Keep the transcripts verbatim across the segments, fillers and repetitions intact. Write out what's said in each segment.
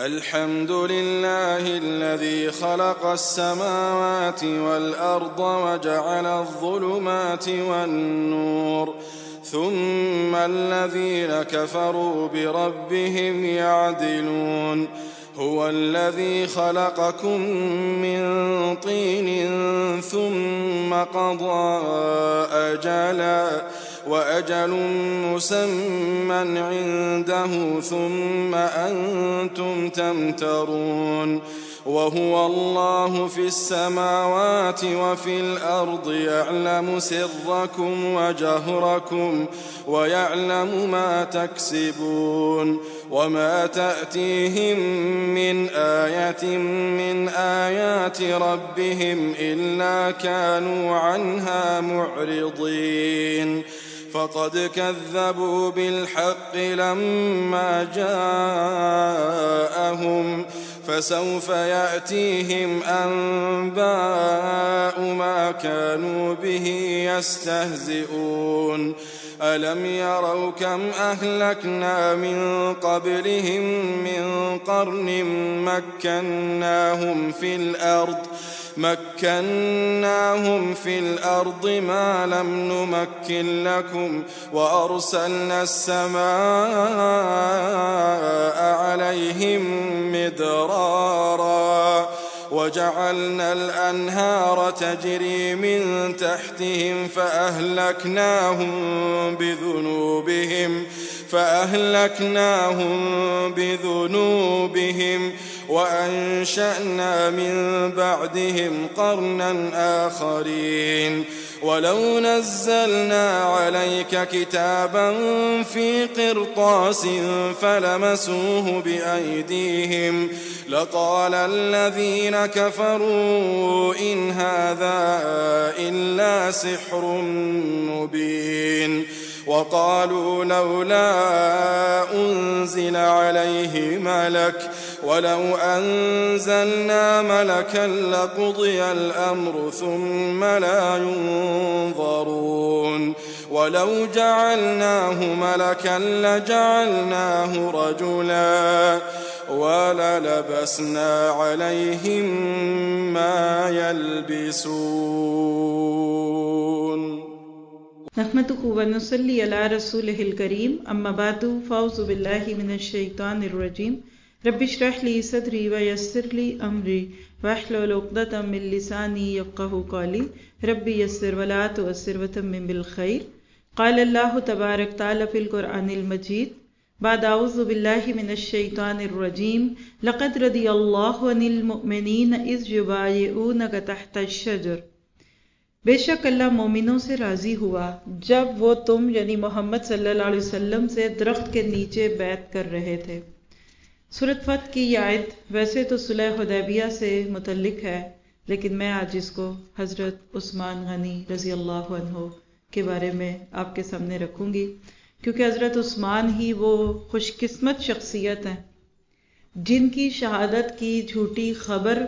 الحمد لله الذي خلق السماوات والأرض وجعل الظلمات والنور ثم الذين كفروا بربهم يعدلون هو الذي خلقكم من طين ثم قضى أجلا وأجل مسمى عنده ثم أنتم تمترون وهو الله في السماوات وفي الأرض يعلم سركم وجهركم ويعلم ما تكسبون وما تأتيهم من آية من آيات ربهم إلا كانوا عنها معرضين فقد كذبوا بالحق لما جاءهم فسوف يأتيهم أنباء ما كانوا به يستهزئون ألم يروا كم أهلكنا من قبلهم من قرن مكناهم في الأرض مكناهم في الأرض ما لم نمكن لكم وأرسلنا السماء عليهم مدرارا وجعلنا الأنهار تجري من تحتهم فأهلكناهم بذنوبهم فأهلكناهم بذنوبهم وأنشأنا من بعدهم قرنا آخرين ولو نزلنا عليك كتابا في قرطاس فلمسوه بأيديهم لقال الذين كفروا إن هذا إلا سحر مبين وقالوا لولا أنزل عليه ملك ولو أنزلنا ملكا لقضي الأمر ثم لا ينظرون ولو جعلناه ملكا لجعلناه رجلا وللبسنا عليهم ما يلبسون نحمده ونصلي على رسوله الكريم أما بعد فأعوذ بالله من الشيطان الرجيم رب اشرح لي صدري ويسر لي أمري واحلل عقدة من لساني يفقهوا قولي رب يسر ولا تعسر وتمم بالخير قال الله تبارك تعالى في القرآن المجيد بعد أعوذ بالله من الشيطان الرجيم لقد رضي الله عن المؤمنين إذ يبايعونك تحت الشجر बेशक अल्लाह मोमिनों से राजी हुआ जब वो तुम यानी मोहम्मद सल्लल्लाहु अलैहि वसल्लम से दरख्त के नीचे बैत कर रहे थे। सूरत फत की ये आयत वैसे तो सुलह हुदैबिया से मुतल्लिक है, लेकिन मैं आज इसको हज़रत उस्मान गनी रज़ी अल्लाह अन्हु के बारे में आपके सामने रखूंगी, क्योंकि हज़रत उस्मान ही वो खुशकिस्मत शख्सियत हैं जिनकी शहादत की झूठी खबर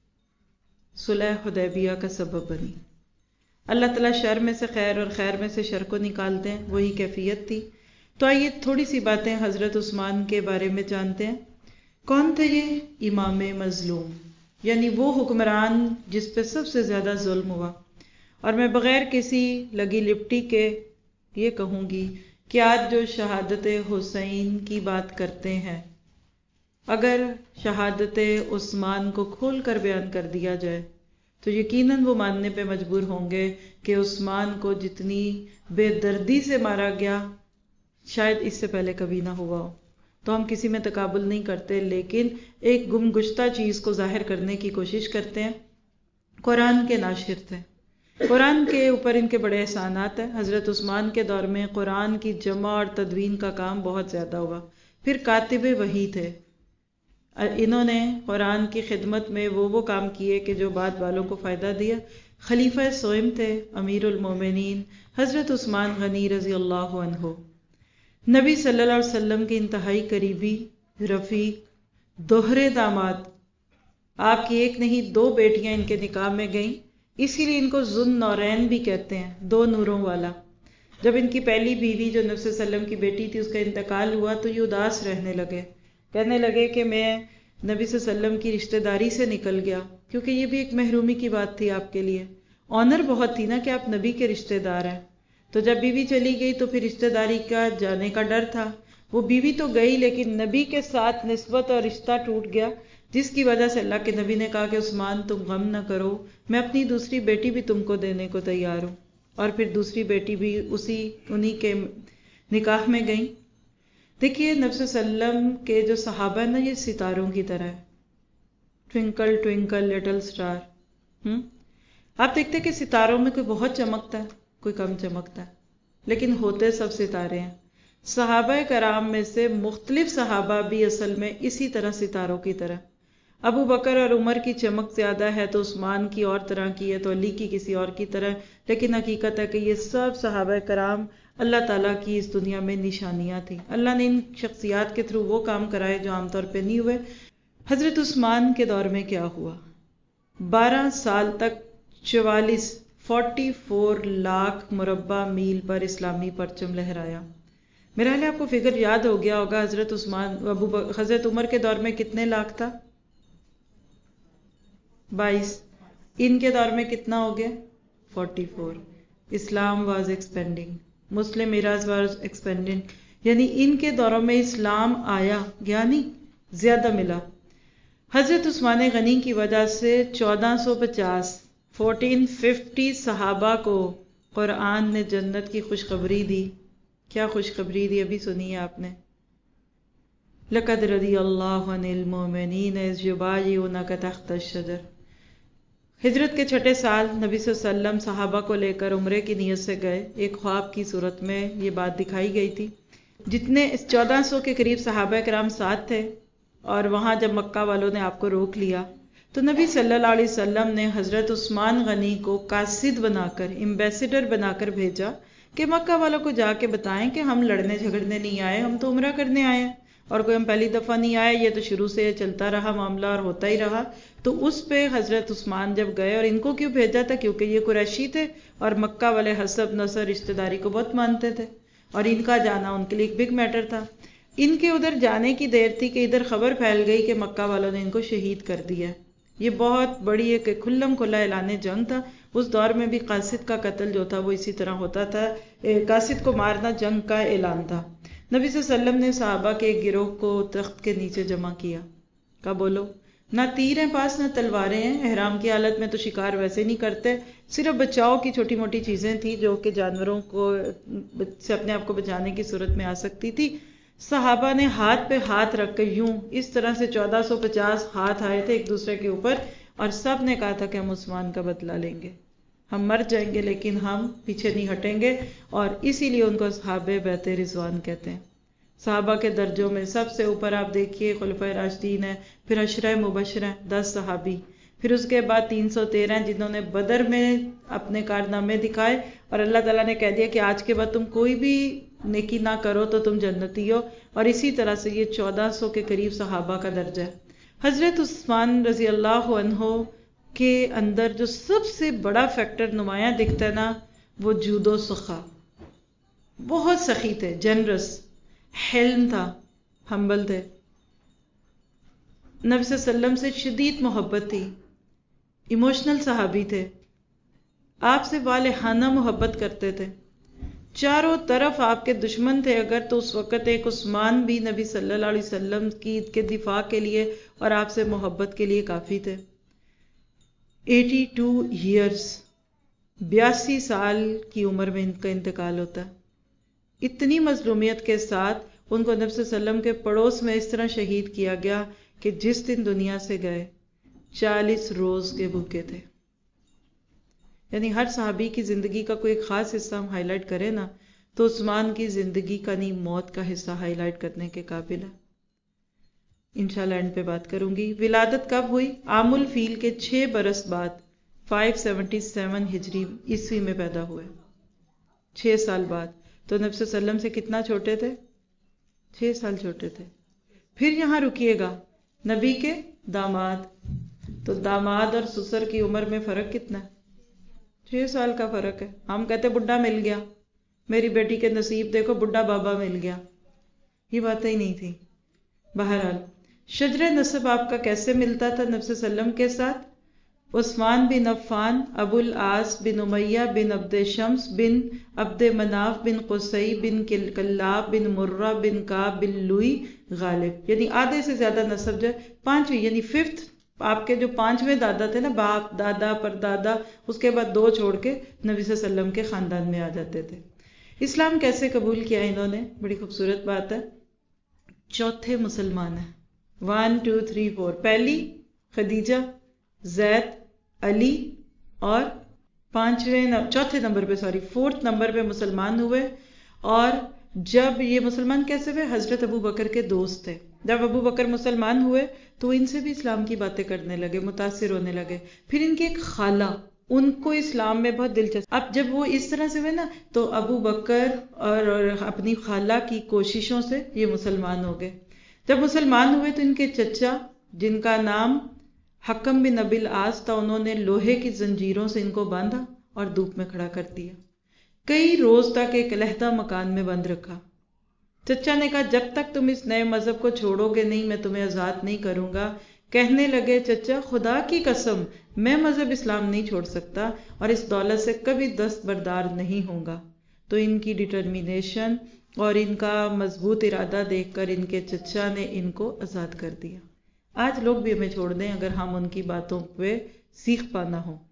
सुलह हुदैबिया का सबब बनी। अल्लाह ताला शर में से खैर और खैर में से शर को निकालते हैं, वही कैफियत थी। तो आइए थोड़ी सी बातें हज़रत उस्मान के बारे में जानते हैं। कौन थे ये इमाम मजलूम, यानी वो हुक्मरान जिस पे सबसे ज्यादा जुल्म हुआ। और मैं बगैर किसी लगी लिपटी के ये कहूंगी कि आज जो शहादत हुसैन की बात करते हैं, अगर शहादत उस्मान को खोल कर बयान कर दिया जाए तो यकीनन वो मानने पे मजबूर होंगे कि उस्मान को जितनी बेदर्दी से मारा गया शायद इससे पहले कभी ना हुआ हो। तो हम किसी में तकाबुल नहीं करते, लेकिन एक गुमगुश्ता चीज को जाहिर करने की कोशिश करते हैं। कुरान के नाशिर थे, कुरान के ऊपर इनके बड़े एहसानात हैं। हजरत उस्मान के दौर में कुरान की जमा और तदवीन का काम बहुत ज्यादा हुआ। फिर कातिबे वही थे, इन्होंने कुरान की खिदमत में वो वो काम किए कि जो बाद वालों को फ़ायदा दिया। खलीफा सोइम थे अमीरुल मोमिनीन हज़रत उस्मान गनी रज़ी अल्लाह अन्हु, नबी सल्लल्लाहु अलैहि वसल्लम के इंतहाई करीबी रफ़ीक, दोहरे दामाद। आपकी एक नहीं दो बेटियां इनके निकाह में गईं, इसीलिए इनको ज़ुन नौरैन भी कहते हैं, दो नूरों वाला। जब इनकी पहली बीवी जो नबी सल्लल्लाहु अलैहि वसल्लम की बेटी थी उसका इंतकाल हुआ तो ये उदास रहने लगे, कहने लगे कि मैं نبی صلی اللہ علیہ وسلم کی رشتہ داری سے نکل گیا، کیونکہ یہ بھی ایک محرومی کی بات تھی آپ کے لیے. آنر بہت تھی نا کہ آپ نبی کے رشتہ دار ہیں. تو جب بیوی چلی گئی تو پھر رشتہ داری کا جانے کا ڈر تھا. وہ بیوی تو گئی لیکن نبی کے ساتھ نسبت اور رشتہ ٹوٹ گیا، جس کی وجہ سے اللہ کے نبی نے کہا کہ عثمان تم غم نہ کرو، میں اپنی دوسری بیٹی بھی تم کو دینے کو تیار ہوں. اور پھر دوسری بیٹی بھی اسی انہی کے نکاح میں گئیں. دیکھیے نبی صلی اللہ علیہ وسلم کے جو صحابہ ہیں نا، یہ ستاروں کی طرح ہے. Twinkle twinkle little star. ہم آپ دیکھتے کہ ستاروں میں کوئی بہت چمکتا ہے، کوئی کم چمکتا ہے، لیکن ہوتے سب ستارے ہیں. صحابہ کرام میں سے مختلف صحابہ بھی اصل میں اسی طرح ستاروں کی طرح. ابو بکر اور عمر کی چمک زیادہ ہے تو عثمان کی اور طرح کی ہے تو علی کی کسی اور کی طرح، لیکن حقیقت ہے کہ یہ سب صحابہ کرام اللہ تعالیٰ کی اس دنیا میں نشانیاں تھیں. اللہ نے ان شخصیات کے تھرو وہ کام کرائے جو عام طور پہ نہیں ہوئے. حضرت عثمان کے دور میں کیا ہوا؟ بارہ سال تک چوالیس فورٹی فور لاکھ مربع میل پر اسلامی پرچم لہرایا. میرا خیال ہے آپ کو فگر یاد ہو گیا ہوگا. حضرت عثمان ابو بکر حضرت عمر کے دور میں کتنے لاکھ تھا؟ بائیس. ان کے دور میں کتنا ہو گیا؟ Forty four. Islam was expanding, Muslim eras was expanding. یعنی ان کے دوروں میں اسلام آیا گیا نہیں، زیادہ ملا. حضرت عثمان غنی کی وجہ سے چودہ سو پچاس فورٹین ففٹی صحابہ کو قرآن نے جنت کی خوشخبری دی. کیا خوشخبری دی؟ ابھی سنی ہے آپ نے. لَقَدْ رَضِيَ اللَّهُ عَنِ الْمُؤْمِنِينَ إِذْ يُبَايِعُونَكَ تَحْتَ الشَّجَرِ. ہجرت کے چھٹے سال نبی صلی اللہ علیہ وسلم صحابہ کو لے کر عمرے کی نیت سے گئے. ایک خواب کی صورت میں یہ بات دکھائی گئی تھی. جتنے چودہ سو کے قریب صحابہ کرام ساتھ تھے، اور وہاں جب مکہ والوں نے آپ کو روک لیا تو نبی صلی اللہ علیہ وسلم نے حضرت عثمان غنی کو قاصد بنا کر، ایمبیسیڈر بنا کر بھیجا کہ مکہ والوں کو جا کے بتائیں کہ ہم لڑنے جھگڑنے نہیں آئے، ہم تو عمرہ کرنے آئے ہیں، اور کوئی ہم پہلی دفعہ نہیں آئے، یہ تو شروع سے چلتا رہا معاملہ اور ہوتا ہی رہا. تو اس پہ حضرت عثمان جب گئے، اور ان کو کیوں بھیجا تھا؟ کیونکہ یہ قریشی تھے اور مکہ والے حسب نسب رشتہ داری کو بہت مانتے تھے، اور ان کا جانا ان کے لیے ایک بگ میٹر تھا. ان کے ادھر جانے کی دیر تھی کہ ادھر خبر پھیل گئی کہ مکہ والوں نے ان کو شہید کر دیا. یہ بہت بڑی ایک کھلم کھلا اعلان جنگ تھا. اس دور میں بھی قاصد کا قتل جو تھا وہ اسی طرح ہوتا تھا. قاصد کو مارنا جنگ کا اعلان تھا. نبی صلی اللہ علیہ وسلم نے صحابہ کے ایک گروہ کو تخت کے نیچے جمع کیا. کہا بولو، نہ تیر ہیں پاس نہ تلواریں ہیں، احرام کی حالت میں تو شکار ویسے نہیں کرتے، صرف بچاؤ کی چھوٹی موٹی چیزیں تھیں جو کہ جانوروں کو سے اپنے آپ کو بچانے کی صورت میں آ سکتی تھی. صحابہ نے ہاتھ پہ ہاتھ رکھ کر یوں اس طرح سے چودہ سو پچاس ہاتھ آئے تھے ایک دوسرے کے اوپر، اور سب نے کہا تھا کہ ہم عثمان کا بدلہ لیں گے، ہم مر جائیں گے لیکن ہم پیچھے نہیں ہٹیں گے. اور اسی لیے ان کو اصحاب بیعت رضوان کہتے ہیں. صحابہ کے درجوں میں سب سے اوپر آپ دیکھیے خلفائے راشدین ہیں، پھر عشرہ مبشرہ دس صحابی، پھر اس کے بعد تین سو تیرہ جنہوں نے بدر میں اپنے کارنامے دکھائے، اور اللہ تعالیٰ نے کہہ دیا کہ آج کے بعد تم کوئی بھی نیکی نہ کرو تو تم جنتی ہو. اور اسی طرح سے یہ چودہ سو کے قریب صحابہ کا درجہ ہے. حضرت عثمان رضی اللہ عنہ کے اندر جو سب سے بڑا فیکٹر نمایاں دکھتا ہے نا، وہ جود و سخا. بہت سخی تھے، جنرس، حلم تھا، ہمبل تھے. نبی صلی اللہ علیہ وسلم سے شدید محبت تھی، ایموشنل صحابی تھے، آپ سے والہانہ محبت کرتے تھے. چاروں طرف آپ کے دشمن تھے اگر، تو اس وقت ایک عثمان بھی نبی صلی اللہ علیہ وسلم کی کے دفاع کے لیے اور آپ سے محبت کے لیے کافی تھے. ایٹی ٹو ایئرز، بیاسی سال کی عمر میں ان کا انتقال ہوتا ہے. اتنی مظلومیت کے ساتھ ان کو نبی صلی اللہ علیہ وسلم کے پڑوس میں اس طرح شہید کیا گیا کہ جس دن دنیا سے گئے چالیس روز کے بھوکے تھے. یعنی ہر صحابی کی زندگی کا کوئی ایک خاص حصہ ہم ہائی لائٹ کریں نا، تو عثمان کی زندگی کا نہیں موت کا حصہ ہائی لائٹ کرنے کے قابل ہے. انشاءاللہ اینڈ پہ بات کروں گی. ولادت کب ہوئی؟ عام الفیل کے چھ برس بعد پانچ سو ستہتر ہجری عیسوی میں پیدا ہوئے، چھ سال بعد. تو نبی صلی اللہ علیہ وسلم سے کتنا چھوٹے تھے؟ چھ سال چھوٹے تھے. پھر یہاں رکیے گا، نبی کے داماد، تو داماد اور سسر کی عمر میں فرق کتنا ہے؟ چھ سال کا فرق ہے. ہم کہتے بڈھا مل گیا، میری بیٹی کے نصیب دیکھو بڈھا بابا مل گیا، یہ باتیں ہی نہیں تھی. بہرحال شجرہ نسب آپ کا کیسے ملتا تھا نبی صلی اللہ علیہ وسلم کے ساتھ؟ عثمان بن عفان ابو العاص بن امیہ بن عبد شمس بن عبد مناف بن قصی بن کلاب بن مرہ بن کعب بن لوئی غالب، یعنی آدھے سے زیادہ نسب جو ہے پانچویں یعنی ففتھ آپ کے جو پانچویں دادا تھے نا، باپ دادا پردادا، اس کے بعد دو چھوڑ کے نبی صلی اللہ علیہ وسلم کے خاندان میں آ جاتے تھے۔ اسلام کیسے قبول کیا انہوں نے؟ بڑی خوبصورت بات ہے، چوتھے مسلمان ہیں، ون ٹو تھری فور۔ پہلی خدیجہ، زید، علی، اور پانچویں چوتھے نمبر پہ سوری فورتھ نمبر پہ مسلمان ہوئے۔ اور جب یہ مسلمان کیسے ہوئے؟ حضرت ابو بکر کے دوست تھے، جب ابو بکر مسلمان ہوئے تو ان سے بھی اسلام کی باتیں کرنے لگے، متاثر ہونے لگے۔ پھر ان کی ایک خالہ، ان کو اسلام میں بہت دلچسپ، اب جب وہ اس طرح سے ہوئے نا تو ابو بکر اور اپنی خالہ کی کوششوں سے یہ مسلمان ہو گئے۔ جب مسلمان ہوئے تو ان کے چچا جن کا نام حکم بن ابی العاص تھا، انہوں نے لوہے کی زنجیروں سے ان کو باندھا اور دھوپ میں کھڑا کر دیا، کئی روز تک ایک علیحدہ مکان میں بند رکھا۔ چچا نے کہا جب تک تم اس نئے مذہب کو چھوڑو گے نہیں میں تمہیں آزاد نہیں کروں گا۔ کہنے لگے چچا خدا کی قسم میں مذہب اسلام نہیں چھوڑ سکتا اور اس دولت سے کبھی دستبردار نہیں ہوں گا۔ تو ان کی ڈٹرمینیشن اور ان کا مضبوط ارادہ دیکھ کر ان کے چچا نے ان کو آزاد کر دیا۔ آج لوگ بھی ہمیں چھوڑ دیں اگر ہم ان کی باتوں پہ سیکھ پانا ہو۔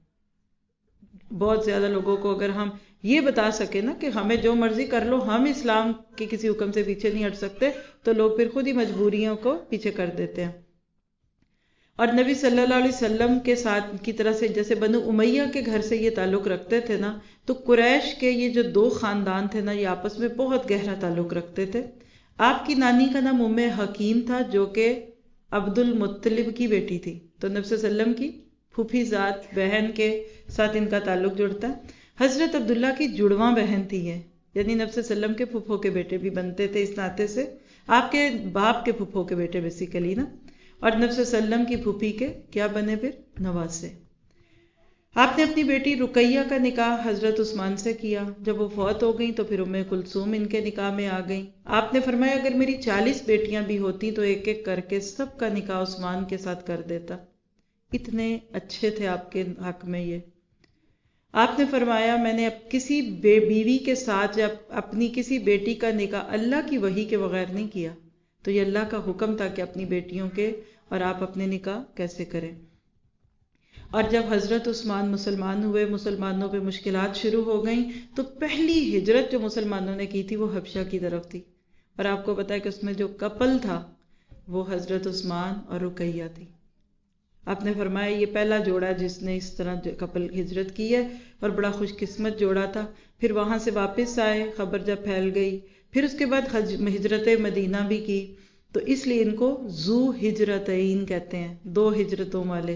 بہت زیادہ لوگوں کو اگر ہم یہ بتا سکے نا کہ ہمیں جو مرضی کر لو، ہم اسلام کے کسی حکم سے پیچھے نہیں ہٹ سکتے، تو لوگ پھر خود ہی مجبوریوں کو پیچھے کر دیتے ہیں۔ اور نبی صلی اللہ علیہ وسلم کے ساتھ کی طرح سے جیسے بنو امیہ کے گھر سے یہ تعلق رکھتے تھے نا، تو قریش کے یہ جو دو خاندان تھے نا، یہ آپس میں بہت گہرا تعلق رکھتے تھے۔ آپ کی نانی کا نام ام حکیم تھا جو کہ عبد المطلب کی بیٹی تھی، تو نبی صلی اللہ علیہ وسلم کی پھوپھی ذات بہن کے ساتھ ان کا تعلق جڑتا ہے۔ حضرت عبداللہ کی جڑواں بہن تھی یہ، یعنی نبی صلی اللہ علیہ وسلم کے پھوپھوں کے بیٹے بھی بنتے تھے اس ناطے سے، آپ کے باپ کے پھوپھوں کے بیٹے بیسیکلی نا، اور نبی صلی اللہ علیہ وسلم کی پھوپھی کے کیا بنے پھر؟ نواسے۔ آپ نے اپنی بیٹی رقیہ کا نکاح حضرت عثمان سے کیا، جب وہ فوت ہو گئیں تو پھر ام کلثوم ان کے نکاح میں آ گئیں۔ آپ نے فرمایا اگر میری چالیس بیٹیاں بھی ہوتی تو ایک ایک کر کے سب کا نکاح عثمان کے ساتھ کر دیتا، اتنے اچھے تھے آپ کے حق میں یہ۔ آپ نے فرمایا میں نے اب کسی بے بیوی کے ساتھ یا اپنی کسی بیٹی کا نکاح اللہ کی وحی کے بغیر نہیں کیا، تو یہ اللہ کا حکم تھا کہ اپنی بیٹیوں کے اور آپ اپنے نکاح کیسے کریں۔ اور جب حضرت عثمان مسلمان ہوئے، مسلمانوں پہ مشکلات شروع ہو گئیں، تو پہلی ہجرت جو مسلمانوں نے کی تھی وہ حبشہ کی طرف تھی، اور آپ کو پتا ہے کہ اس میں جو کپل تھا وہ حضرت عثمان اور رقیہ تھی۔ آپ نے فرمایا یہ پہلا جوڑا جس نے اس طرح کپل ہجرت کی ہے، اور بڑا خوش قسمت جوڑا تھا۔ پھر وہاں سے واپس آئے، خبر جب پھیل گئی، پھر اس کے بعد ہجرت مدینہ بھی کی، تو اس لیے ان کو ذو ہجرتین کہتے ہیں، دو ہجرتوں والے۔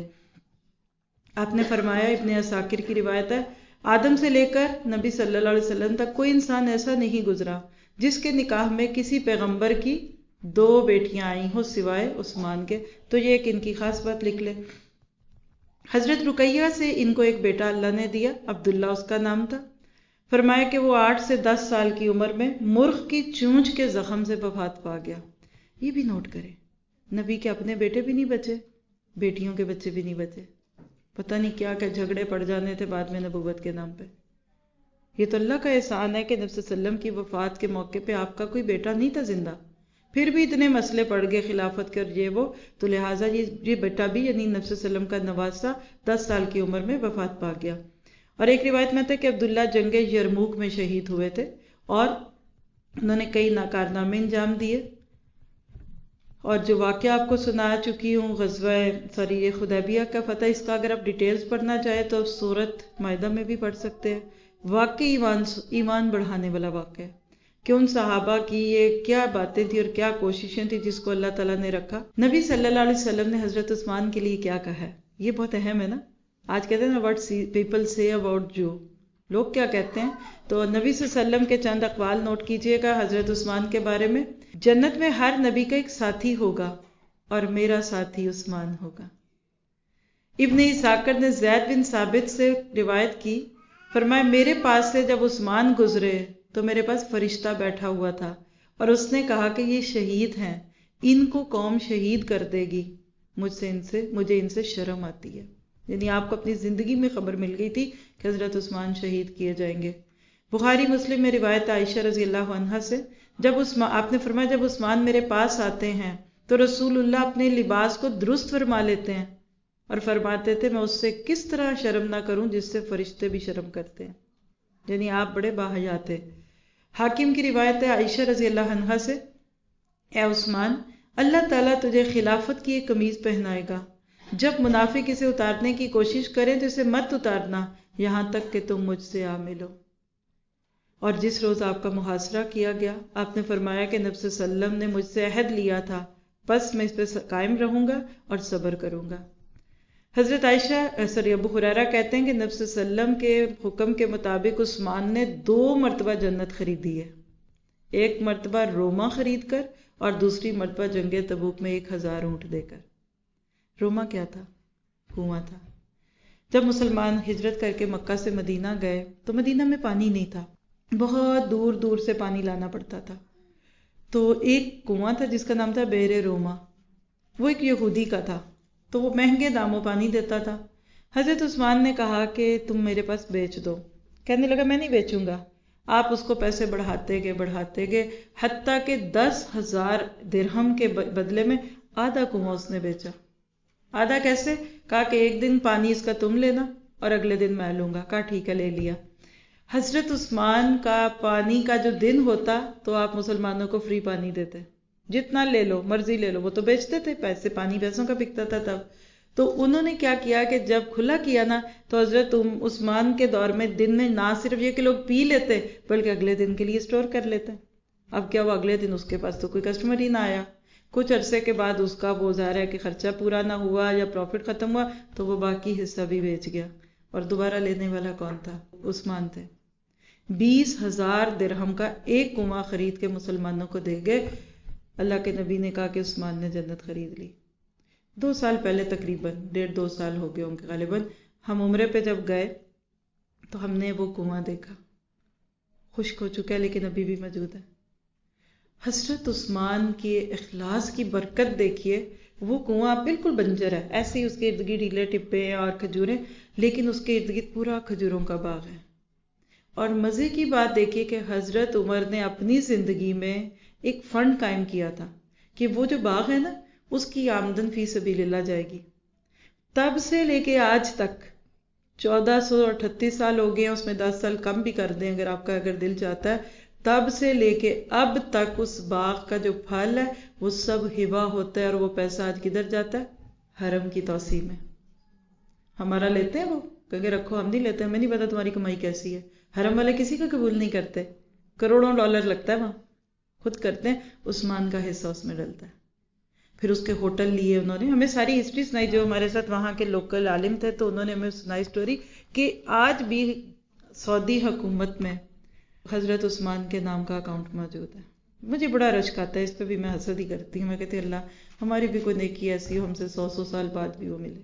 آپ نے فرمایا، ابن عساکر کی روایت ہے، آدم سے لے کر نبی صلی اللہ علیہ وسلم تک کوئی انسان ایسا نہیں گزرا جس کے نکاح میں کسی پیغمبر کی دو بیٹیاں آئی ہوں سوائے عثمان کے، تو یہ ایک ان کی خاص بات لکھ لیں۔ حضرت رقیہ سے ان کو ایک بیٹا اللہ نے دیا، عبداللہ اس کا نام تھا۔ فرمایا کہ وہ آٹھ سے دس سال کی عمر میں مرغ کی چونچ کے زخم سے وفات پا گیا۔ یہ بھی نوٹ کریں، نبی کے اپنے بیٹے بھی نہیں بچے، بیٹیوں کے بچے بھی نہیں بچے، پتہ نہیں کیا کیا جھگڑے پڑ جانے تھے بعد میں نبوت کے نام پہ۔ یہ تو اللہ کا احسان ہے کہ نبی صلی اللہ علیہ وسلم کی وفات کے موقع پہ آپ کا کوئی بیٹا نہیں تھا زندہ، پھر بھی اتنے مسئلے پڑ گئے خلافت کے اور یہ وہ، تو لہٰذا یہ یہ بیٹا بھی یعنی نبی صلی اللہ علیہ وسلم کا نواسہ دس سال کی عمر میں وفات پا گیا۔ اور ایک روایت میں تھا کہ عبداللہ جنگ یرموک میں شہید ہوئے تھے، اور انہوں نے کئی ناکارنامے انجام دیے، اور جو واقعہ آپ کو سنا چکی ہوں غزوہ سوری یہ حدیبیہ کا فتح، اس کا اگر آپ ڈیٹیلز پڑھنا چاہیں تو سورت مائدہ میں بھی پڑھ سکتے ہیں۔ واقعی ایمان ایمان بڑھانے والا واقعہ ہے کہ ان صحابہ کی یہ کیا باتیں تھی اور کیا کوششیں تھی جس کو اللہ تعالیٰ نے رکھا۔ نبی صلی اللہ علیہ وسلم نے حضرت عثمان کے لیے کیا کہا ہے، یہ بہت اہم ہے نا۔ آج کہتے ہیں نا واٹ پیپل سے اباؤٹ جو، لوگ کیا کہتے ہیں، تو نبی صلی اللہ علیہ وسلم کے چند اقوال نوٹ کیجئے گا حضرت عثمان کے بارے میں۔ جنت میں ہر نبی کا ایک ساتھی ہوگا اور میرا ساتھی عثمان ہوگا۔ ابن عساکر نے زید بن ثابت سے روایت کی، فرمایا میرے پاس سے جب عثمان گزرے تو میرے پاس فرشتہ بیٹھا ہوا تھا اور اس نے کہا کہ یہ شہید ہیں، ان کو قوم شہید کر دے گی، مجھ سے ان سے مجھے ان سے شرم آتی ہے. یعنی آپ کو اپنی زندگی میں خبر مل گئی تھی کہ حضرت عثمان شہید کیے جائیں گے. بخاری مسلم میں روایت عائشہ رضی اللہ عنہا سے، جب عثمان آپ نے فرمایا جب عثمان میرے پاس آتے ہیں تو رسول اللہ اپنے لباس کو درست فرما لیتے ہیں اور فرماتے تھے میں اس سے کس طرح شرم نہ کروں جس سے فرشتے بھی شرم کرتے ہیں. یعنی آپ بڑے باحیا تھے. حاکم کی روایت ہے عائشہ رضی اللہ عنہا سے، اے عثمان، اللہ تعالیٰ تجھے خلافت کی ایک قمیض پہنائے گا، جب منافق اسے اتارنے کی کوشش کریں تو اسے مت اتارنا یہاں تک کہ تم مجھ سے آ ملو. اور جس روز آپ کا محاصرہ کیا گیا آپ نے فرمایا کہ نبی صلی اللہ علیہ وسلم نے مجھ سے عہد لیا تھا، بس میں اس پہ قائم رہوں گا اور صبر کروں گا. حضرت عائشہ سوری ابو ہریرہ کہتے ہیں کہ نبی صلی اللہ علیہ وسلم کے حکم کے مطابق عثمان نے دو مرتبہ جنت خریدی ہے، ایک مرتبہ روما خرید کر اور دوسری مرتبہ جنگ تبوک میں ایک ہزار اونٹ دے کر. روما کیا تھا؟ کنواں تھا. جب مسلمان ہجرت کر کے مکہ سے مدینہ گئے تو مدینہ میں پانی نہیں تھا، بہت دور دور سے پانی لانا پڑتا تھا. تو ایک کنواں تھا جس کا نام تھا بئر روما، وہ ایک یہودی کا تھا، تو وہ مہنگے داموں پانی دیتا تھا. حضرت عثمان نے کہا کہ تم میرے پاس بیچ دو. کہنے لگا میں نہیں بیچوں گا. آپ اس کو پیسے بڑھاتے گئے بڑھاتے گئے حتیٰ کہ دس ہزار درہم کے بدلے میں آدھا کنواں اس نے بیچا. آدھا کیسے؟ کہا کہ ایک دن پانی اس کا تم لینا اور اگلے دن میں لوں گا. کہا ٹھیک ہے، لے لیا. حضرت عثمان کا پانی کا جو دن ہوتا تو آپ مسلمانوں کو فری پانی دیتے، جتنا لے لو مرضی لے لو. وہ تو بیچتے تھے، پیسے پانی پیسوں کا بکتا تھا تب. تو انہوں نے کیا کیا کہ جب کھلا کیا نا تو حضرت عثمان کے دور میں دن میں نہ صرف یہ کہ لوگ پی لیتے بلکہ اگلے دن کے لیے اسٹور کر لیتے. اب کیا وہ اگلے دن اس کے پاس تو کوئی کسٹمر ہی نہ آیا. کچھ عرصے کے بعد اس کا وہ ظاہر ہے کہ خرچہ پورا نہ ہوا یا پروفٹ ختم ہوا تو وہ باقی حصہ بھی بیچ گیا. اور دوبارہ لینے والا کون تھا؟ عثمان تھے. بیس ہزار درہم کا ایک کنواں خرید کے مسلمانوں کو دے گئے. اللہ کے نبی نے کہا کہ عثمان نے جنت خرید لی. دو سال پہلے تقریباً ڈیڑھ دو سال ہو گئے ہوں گے غالباً، ہم عمرے پہ جب گئے تو ہم نے وہ کنواں دیکھا، خشک ہو چکا ہے لیکن ابھی بھی موجود ہے. حضرت عثمان کے اخلاص کی برکت دیکھیے. وہ کنواں بالکل بنجر ہے، ایسے ہی اس کے ارد گرد ڈیلے ٹپے اور کھجوریں، لیکن اس کے ارد گرد پورا کھجوروں کا باغ ہے. اور مزے کی بات دیکھیے کہ حضرت عمر نے اپنی زندگی میں ایک فنڈ قائم کیا تھا کہ وہ جو باغ ہے نا اس کی آمدن فی سبیل اللہ جائے گی. تب سے لے کے آج تک چودہ سو اٹھتیس سال ہو گئے ہیں، اس میں دس سال کم بھی کر دیں اگر آپ کا اگر دل چاہتا ہے. تب سے لے کے اب تک اس باغ کا جو پھل ہے وہ سب ہبہ ہوتا ہے. اور وہ پیسہ آج کدھر جاتا ہے؟ حرم کی توسیع میں. ہمارا لیتے ہیں وہ کہ رکھو، ہم نہیں لیتے، ہمیں نہیں پتا تمہاری کمائی کیسی ہے. حرم والے کسی کا قبول نہیں کرتے، کروڑوں ڈالر لگتا ہے وہاں، خود کرتے ہیں. عثمان کا حصہ اس میں ڈلتا ہے. پھر اس کے ہوٹل لیے انہوں نے، ہمیں ساری ہسٹری سنائی. جو ہمارے ساتھ وہاں کے لوکل عالم تھے تو انہوں نے ہمیں سنائی سٹوری کہ آج بھی سعودی حکومت میں حضرت عثمان کے نام کا اکاؤنٹ موجود ہے. مجھے بڑا رشک آتا ہے، اس پہ بھی میں حسد ہی کرتی ہوں. میں کہتی اللہ ہماری بھی کوئی نیکی ایسی ہو، ہم سے سو سو سال بعد بھی وہ ملے.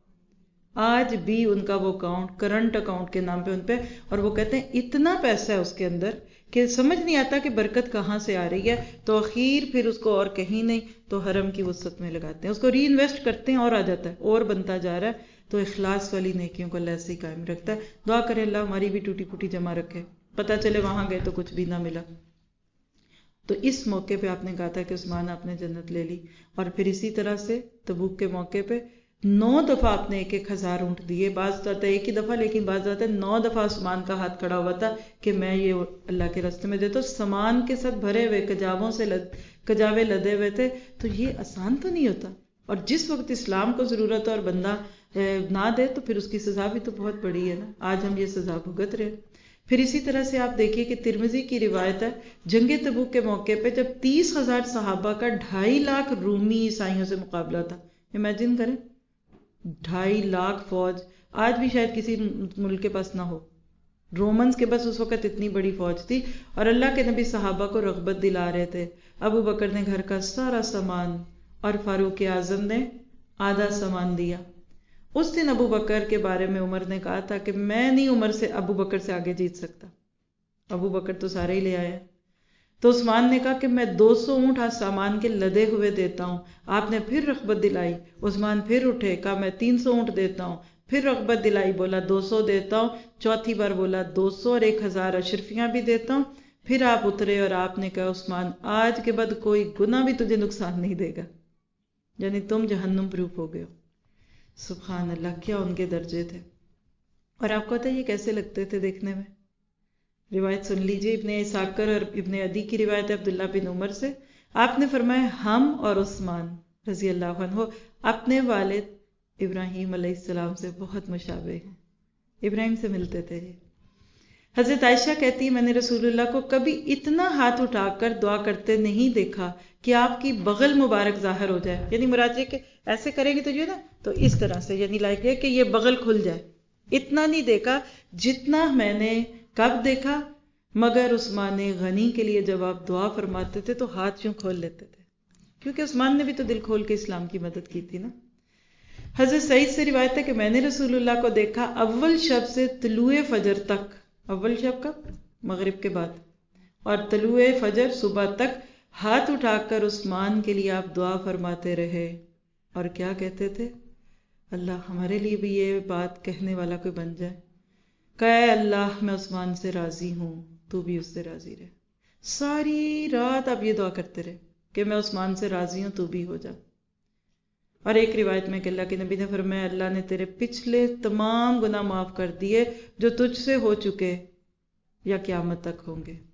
آج بھی ان کا وہ اکاؤنٹ کرنٹ اکاؤنٹ کے نام پہ ان پہ، اور وہ کہتے ہیں اتنا پیسہ ہے اس کے اندر کہ سمجھ نہیں آتا کہ برکت کہاں سے آ رہی ہے. تو اخیر پھر اس کو اور کہیں نہیں تو حرم کی وسعت میں لگاتے ہیں، اس کو ری انویسٹ کرتے ہیں اور آ جاتا ہے اور بنتا جا رہا ہے. تو اخلاص والی نیکیوں کو اللہ ایسے ہی قائم رکھتا ہے. دعا کرے اللہ ہماری بھی ٹوٹی پھوٹی جمع رکھے، پتہ چلے وہاں گئے تو کچھ بھی نہ ملا. تو اس موقع پہ آپ نے کہا تھا کہ عثمان آپ نے جنت لے لی. اور پھر اسی طرح سے تبوک کے موقع پہ نو دفعہ آپ نے ایک ایک ہزار اونٹ دیے. بعض جاتا ہے ایک ہی دفعہ، لیکن بعض جاتا ہے نو دفعہ عثمان کا ہاتھ کھڑا ہوا تھا کہ میں یہ اللہ کے راستے میں دیتا ہوں. سامان کے ساتھ بھرے ہوئے، کجاووں سے لد کجاوے لدے ہوئے تھے. تو یہ آسان تو نہیں ہوتا. اور جس وقت اسلام کو ضرورت ہے اور بندہ نہ دے تو پھر اس کی سزا بھی تو بہت بڑی ہے نا. آج ہم یہ سزا بھگت رہے. پھر اسی طرح سے آپ دیکھیے کہ ترمذی کی روایت ہے جنگ تبوک کے موقع پہ جب تیس ہزار صحابہ کا ڈھائی لاکھ رومی عیسائیوں سے مقابلہ تھا. امیجن کریں ڈھائی لاکھ فوج. آج بھی شاید کسی ملک کے پاس نہ ہو. رومنز کے پاس اس وقت اتنی بڑی فوج تھی. اور اللہ کے نبی صحابہ کو رغبت دلا رہے تھے. ابو بکر نے گھر کا سارا سامان اور فاروق اعظم نے آدھا سامان دیا. اس دن ابو بکر کے بارے میں عمر نے کہا تھا کہ میں نہیں عمر سے ابو بکر سے آگے جیت سکتا. ابو بکر تو سارے ہی لے آئے. تو عثمان نے کہا کہ میں دو سو اونٹ آج سامان کے لدے ہوئے دیتا ہوں. آپ نے پھر رغبت دلائی. عثمان پھر اٹھے, کہا میں تین سو اونٹ دیتا ہوں. پھر رغبت دلائی, بولا دو سو دیتا ہوں. چوتھی بار بولا دو سو اور ایک ہزار اشرفیاں بھی دیتا ہوں. پھر آپ اترے اور آپ نے کہا عثمان آج کے بعد کوئی گناہ بھی تجھے نقصان نہیں دے گا, یعنی تم جہنم پروف ہو گئے ہو. سبحان اللہ, کیا ان کے درجے تھے. اور آپ کو پتہ ہے یہ کیسے لگتے تھے دیکھنے میں؟ روایت سن لیجئے, ابن اساکر اور ابن عدی کی روایت ہے عبداللہ بن عمر سے. آپ نے فرمایا ہم اور عثمان رضی اللہ عنہ اپنے والد ابراہیم علیہ السلام سے بہت مشابہ ہیں. ابراہیم سے ملتے تھے. حضرت عائشہ کہتی ہے میں نے رسول اللہ کو کبھی اتنا ہاتھ اٹھا کر دعا کرتے نہیں دیکھا کہ آپ کی بغل مبارک ظاہر ہو جائے. یعنی مراد یہ کہ ایسے کرے گی تو جو ہے نا تو اس طرح سے, یعنی لائک ہے کہ یہ بغل کھل جائے. اتنا نہیں دیکھا جتنا میں نے کب دیکھا, مگر عثمان غنی کے لیے جب آپ دعا فرماتے تھے تو ہاتھ یوں کھول لیتے تھے, کیونکہ عثمان نے بھی تو دل کھول کے اسلام کی مدد کی تھی نا. حضرت سعید سے روایت ہے کہ میں نے رسول اللہ کو دیکھا اول شب سے طلوع فجر تک, اول شب کا مغرب کے بعد, اور طلوع فجر صبح تک ہاتھ اٹھا کر عثمان کے لیے آپ دعا فرماتے رہے. اور کیا کہتے تھے؟ اللہ ہمارے لیے بھی یہ بات کہنے والا کوئی بن جائے کہ اے اللہ میں عثمان سے راضی ہوں, تو بھی اس سے راضی رہے. ساری رات آپ یہ دعا کرتے رہے کہ میں عثمان سے راضی ہوں, تو بھی ہو جا. اور ایک روایت میں کہ اللہ کے نبی نے فرمایا اللہ نے تیرے پچھلے تمام گناہ معاف کر دیے جو تجھ سے ہو چکے یا قیامت تک ہوں گے.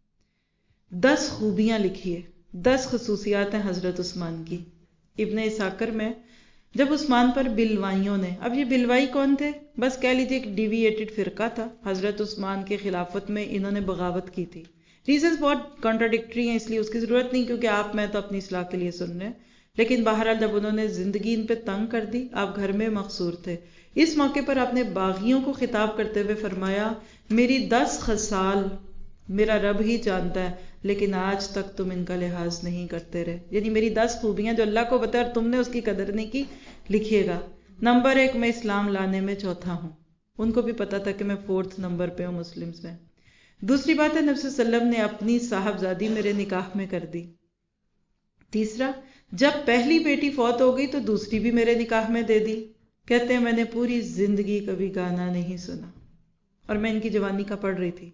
دس خوبیاں لکھیے, دس خصوصیات ہیں حضرت عثمان کی. ابن اساکر میں جب عثمان پر بلوائیوں نے, اب یہ بلوائی کون تھے؟ بس کہہ لیجیے ایک ڈیویٹڈ فرقہ تھا. حضرت عثمان کے خلافت میں انہوں نے بغاوت کی تھی. ریزنز بہت کانٹراڈکٹری ہیں, اس لیے اس کی ضرورت نہیں کیونکہ آپ میں تو اپنی اصلاح کے لیے سن رہے ہیں. لیکن بہرحال جب انہوں نے زندگی ان پہ تنگ کر دی, آپ گھر میں مقصور تھے. اس موقع پر آپ نے باغیوں کو خطاب کرتے ہوئے فرمایا میری دس خصال میرا رب ہی جانتا ہے, لیکن آج تک تم ان کا لحاظ نہیں کرتے رہے. یعنی میری دس خوبیاں جو اللہ کو پتہ ہے اور تم نے اس کی قدر نہیں کی. لکھیے گا. نمبر ایک, میں اسلام لانے میں چوتھا ہوں. ان کو بھی پتا تھا کہ میں فورتھ نمبر پہ ہوں مسلمز میں. دوسری بات ہے نبی صلی اللہ علیہ وسلم نے اپنی صاحبزادی میرے نکاح میں کر دی. تیسرا, جب پہلی بیٹی فوت ہو گئی تو دوسری بھی میرے نکاح میں دے دی. کہتے ہیں میں نے پوری زندگی کبھی گانا نہیں سنا, اور میں ان کی جوانی کا پڑھ رہی تھی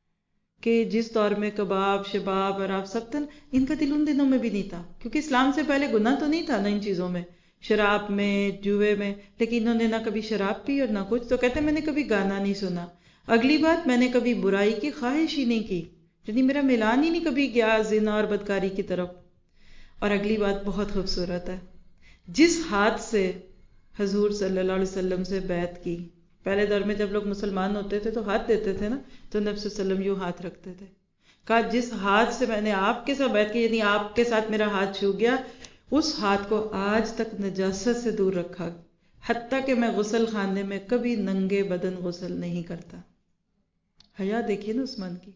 کہ جس دور میں کباب شباب اور آپ سب تن, ان کا دل ان دنوں میں بھی نہیں تھا, کیونکہ اسلام سے پہلے گناہ تو نہیں تھا نا ان چیزوں میں, شراب میں, جوئے میں, لیکن انہوں نے نہ کبھی شراب پی اور نہ کچھ. تو کہتے ہیں میں نے کبھی گانا نہیں سنا. اگلی بات, میں نے کبھی برائی کی خواہش ہی نہیں کی, یعنی میرا میلان ہی نہیں کبھی گیا زنا اور بدکاری کی طرف. اور اگلی بات بہت خوبصورت ہے, جس ہاتھ سے حضور صلی اللہ علیہ وسلم سے بیعت کی. پہلے دور میں جب لوگ مسلمان ہوتے تھے تو ہاتھ دیتے تھے نا, تو نبی صلی اللہ علیہ وسلم یوں ہاتھ رکھتے تھے. کہا جس ہاتھ سے میں نے آپ کے ساتھ بیعت کی, یعنی آپ کے ساتھ میرا ہاتھ چھو گیا, اس ہاتھ کو آج تک نجاست سے دور رکھا, حتیٰ کہ میں غسل خانے میں کبھی ننگے بدن غسل نہیں کرتا. حیا دیکھیے نا عثمان کی.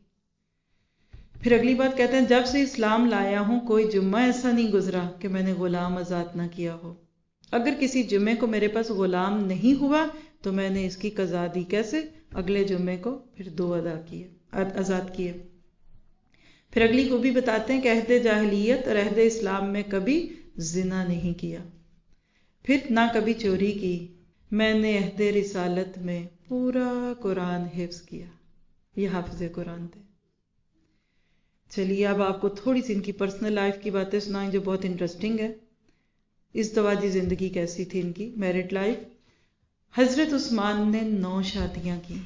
پھر اگلی بات کہتے ہیں جب سے اسلام لایا ہوں کوئی جمعہ ایسا نہیں گزرا کہ میں نے غلام آزاد نہ کیا ہو. اگر کسی جمعے کو میرے پاس غلام نہیں ہوا تو میں نے اس کی قضا دی. کیسے؟ اگلے جمعے کو پھر دو ادا کیے, آزاد کیے. پھر اگلی کو بھی بتاتے ہیں کہ عہد جاہلیت اور عہد اسلام میں کبھی زنا نہیں کیا, پھر نہ کبھی چوری کی. میں نے عہد رسالت میں پورا قرآن حفظ کیا. یہ حافظ قرآن تھے. چلیے اب آپ کو تھوڑی سی ان کی پرسنل لائف کی باتیں سنائیں جو بہت انٹرسٹنگ ہے. ازدواجی زندگی کیسی تھی ان کی, میرڈ لائف. حضرت عثمان نے نو شادیاں کی.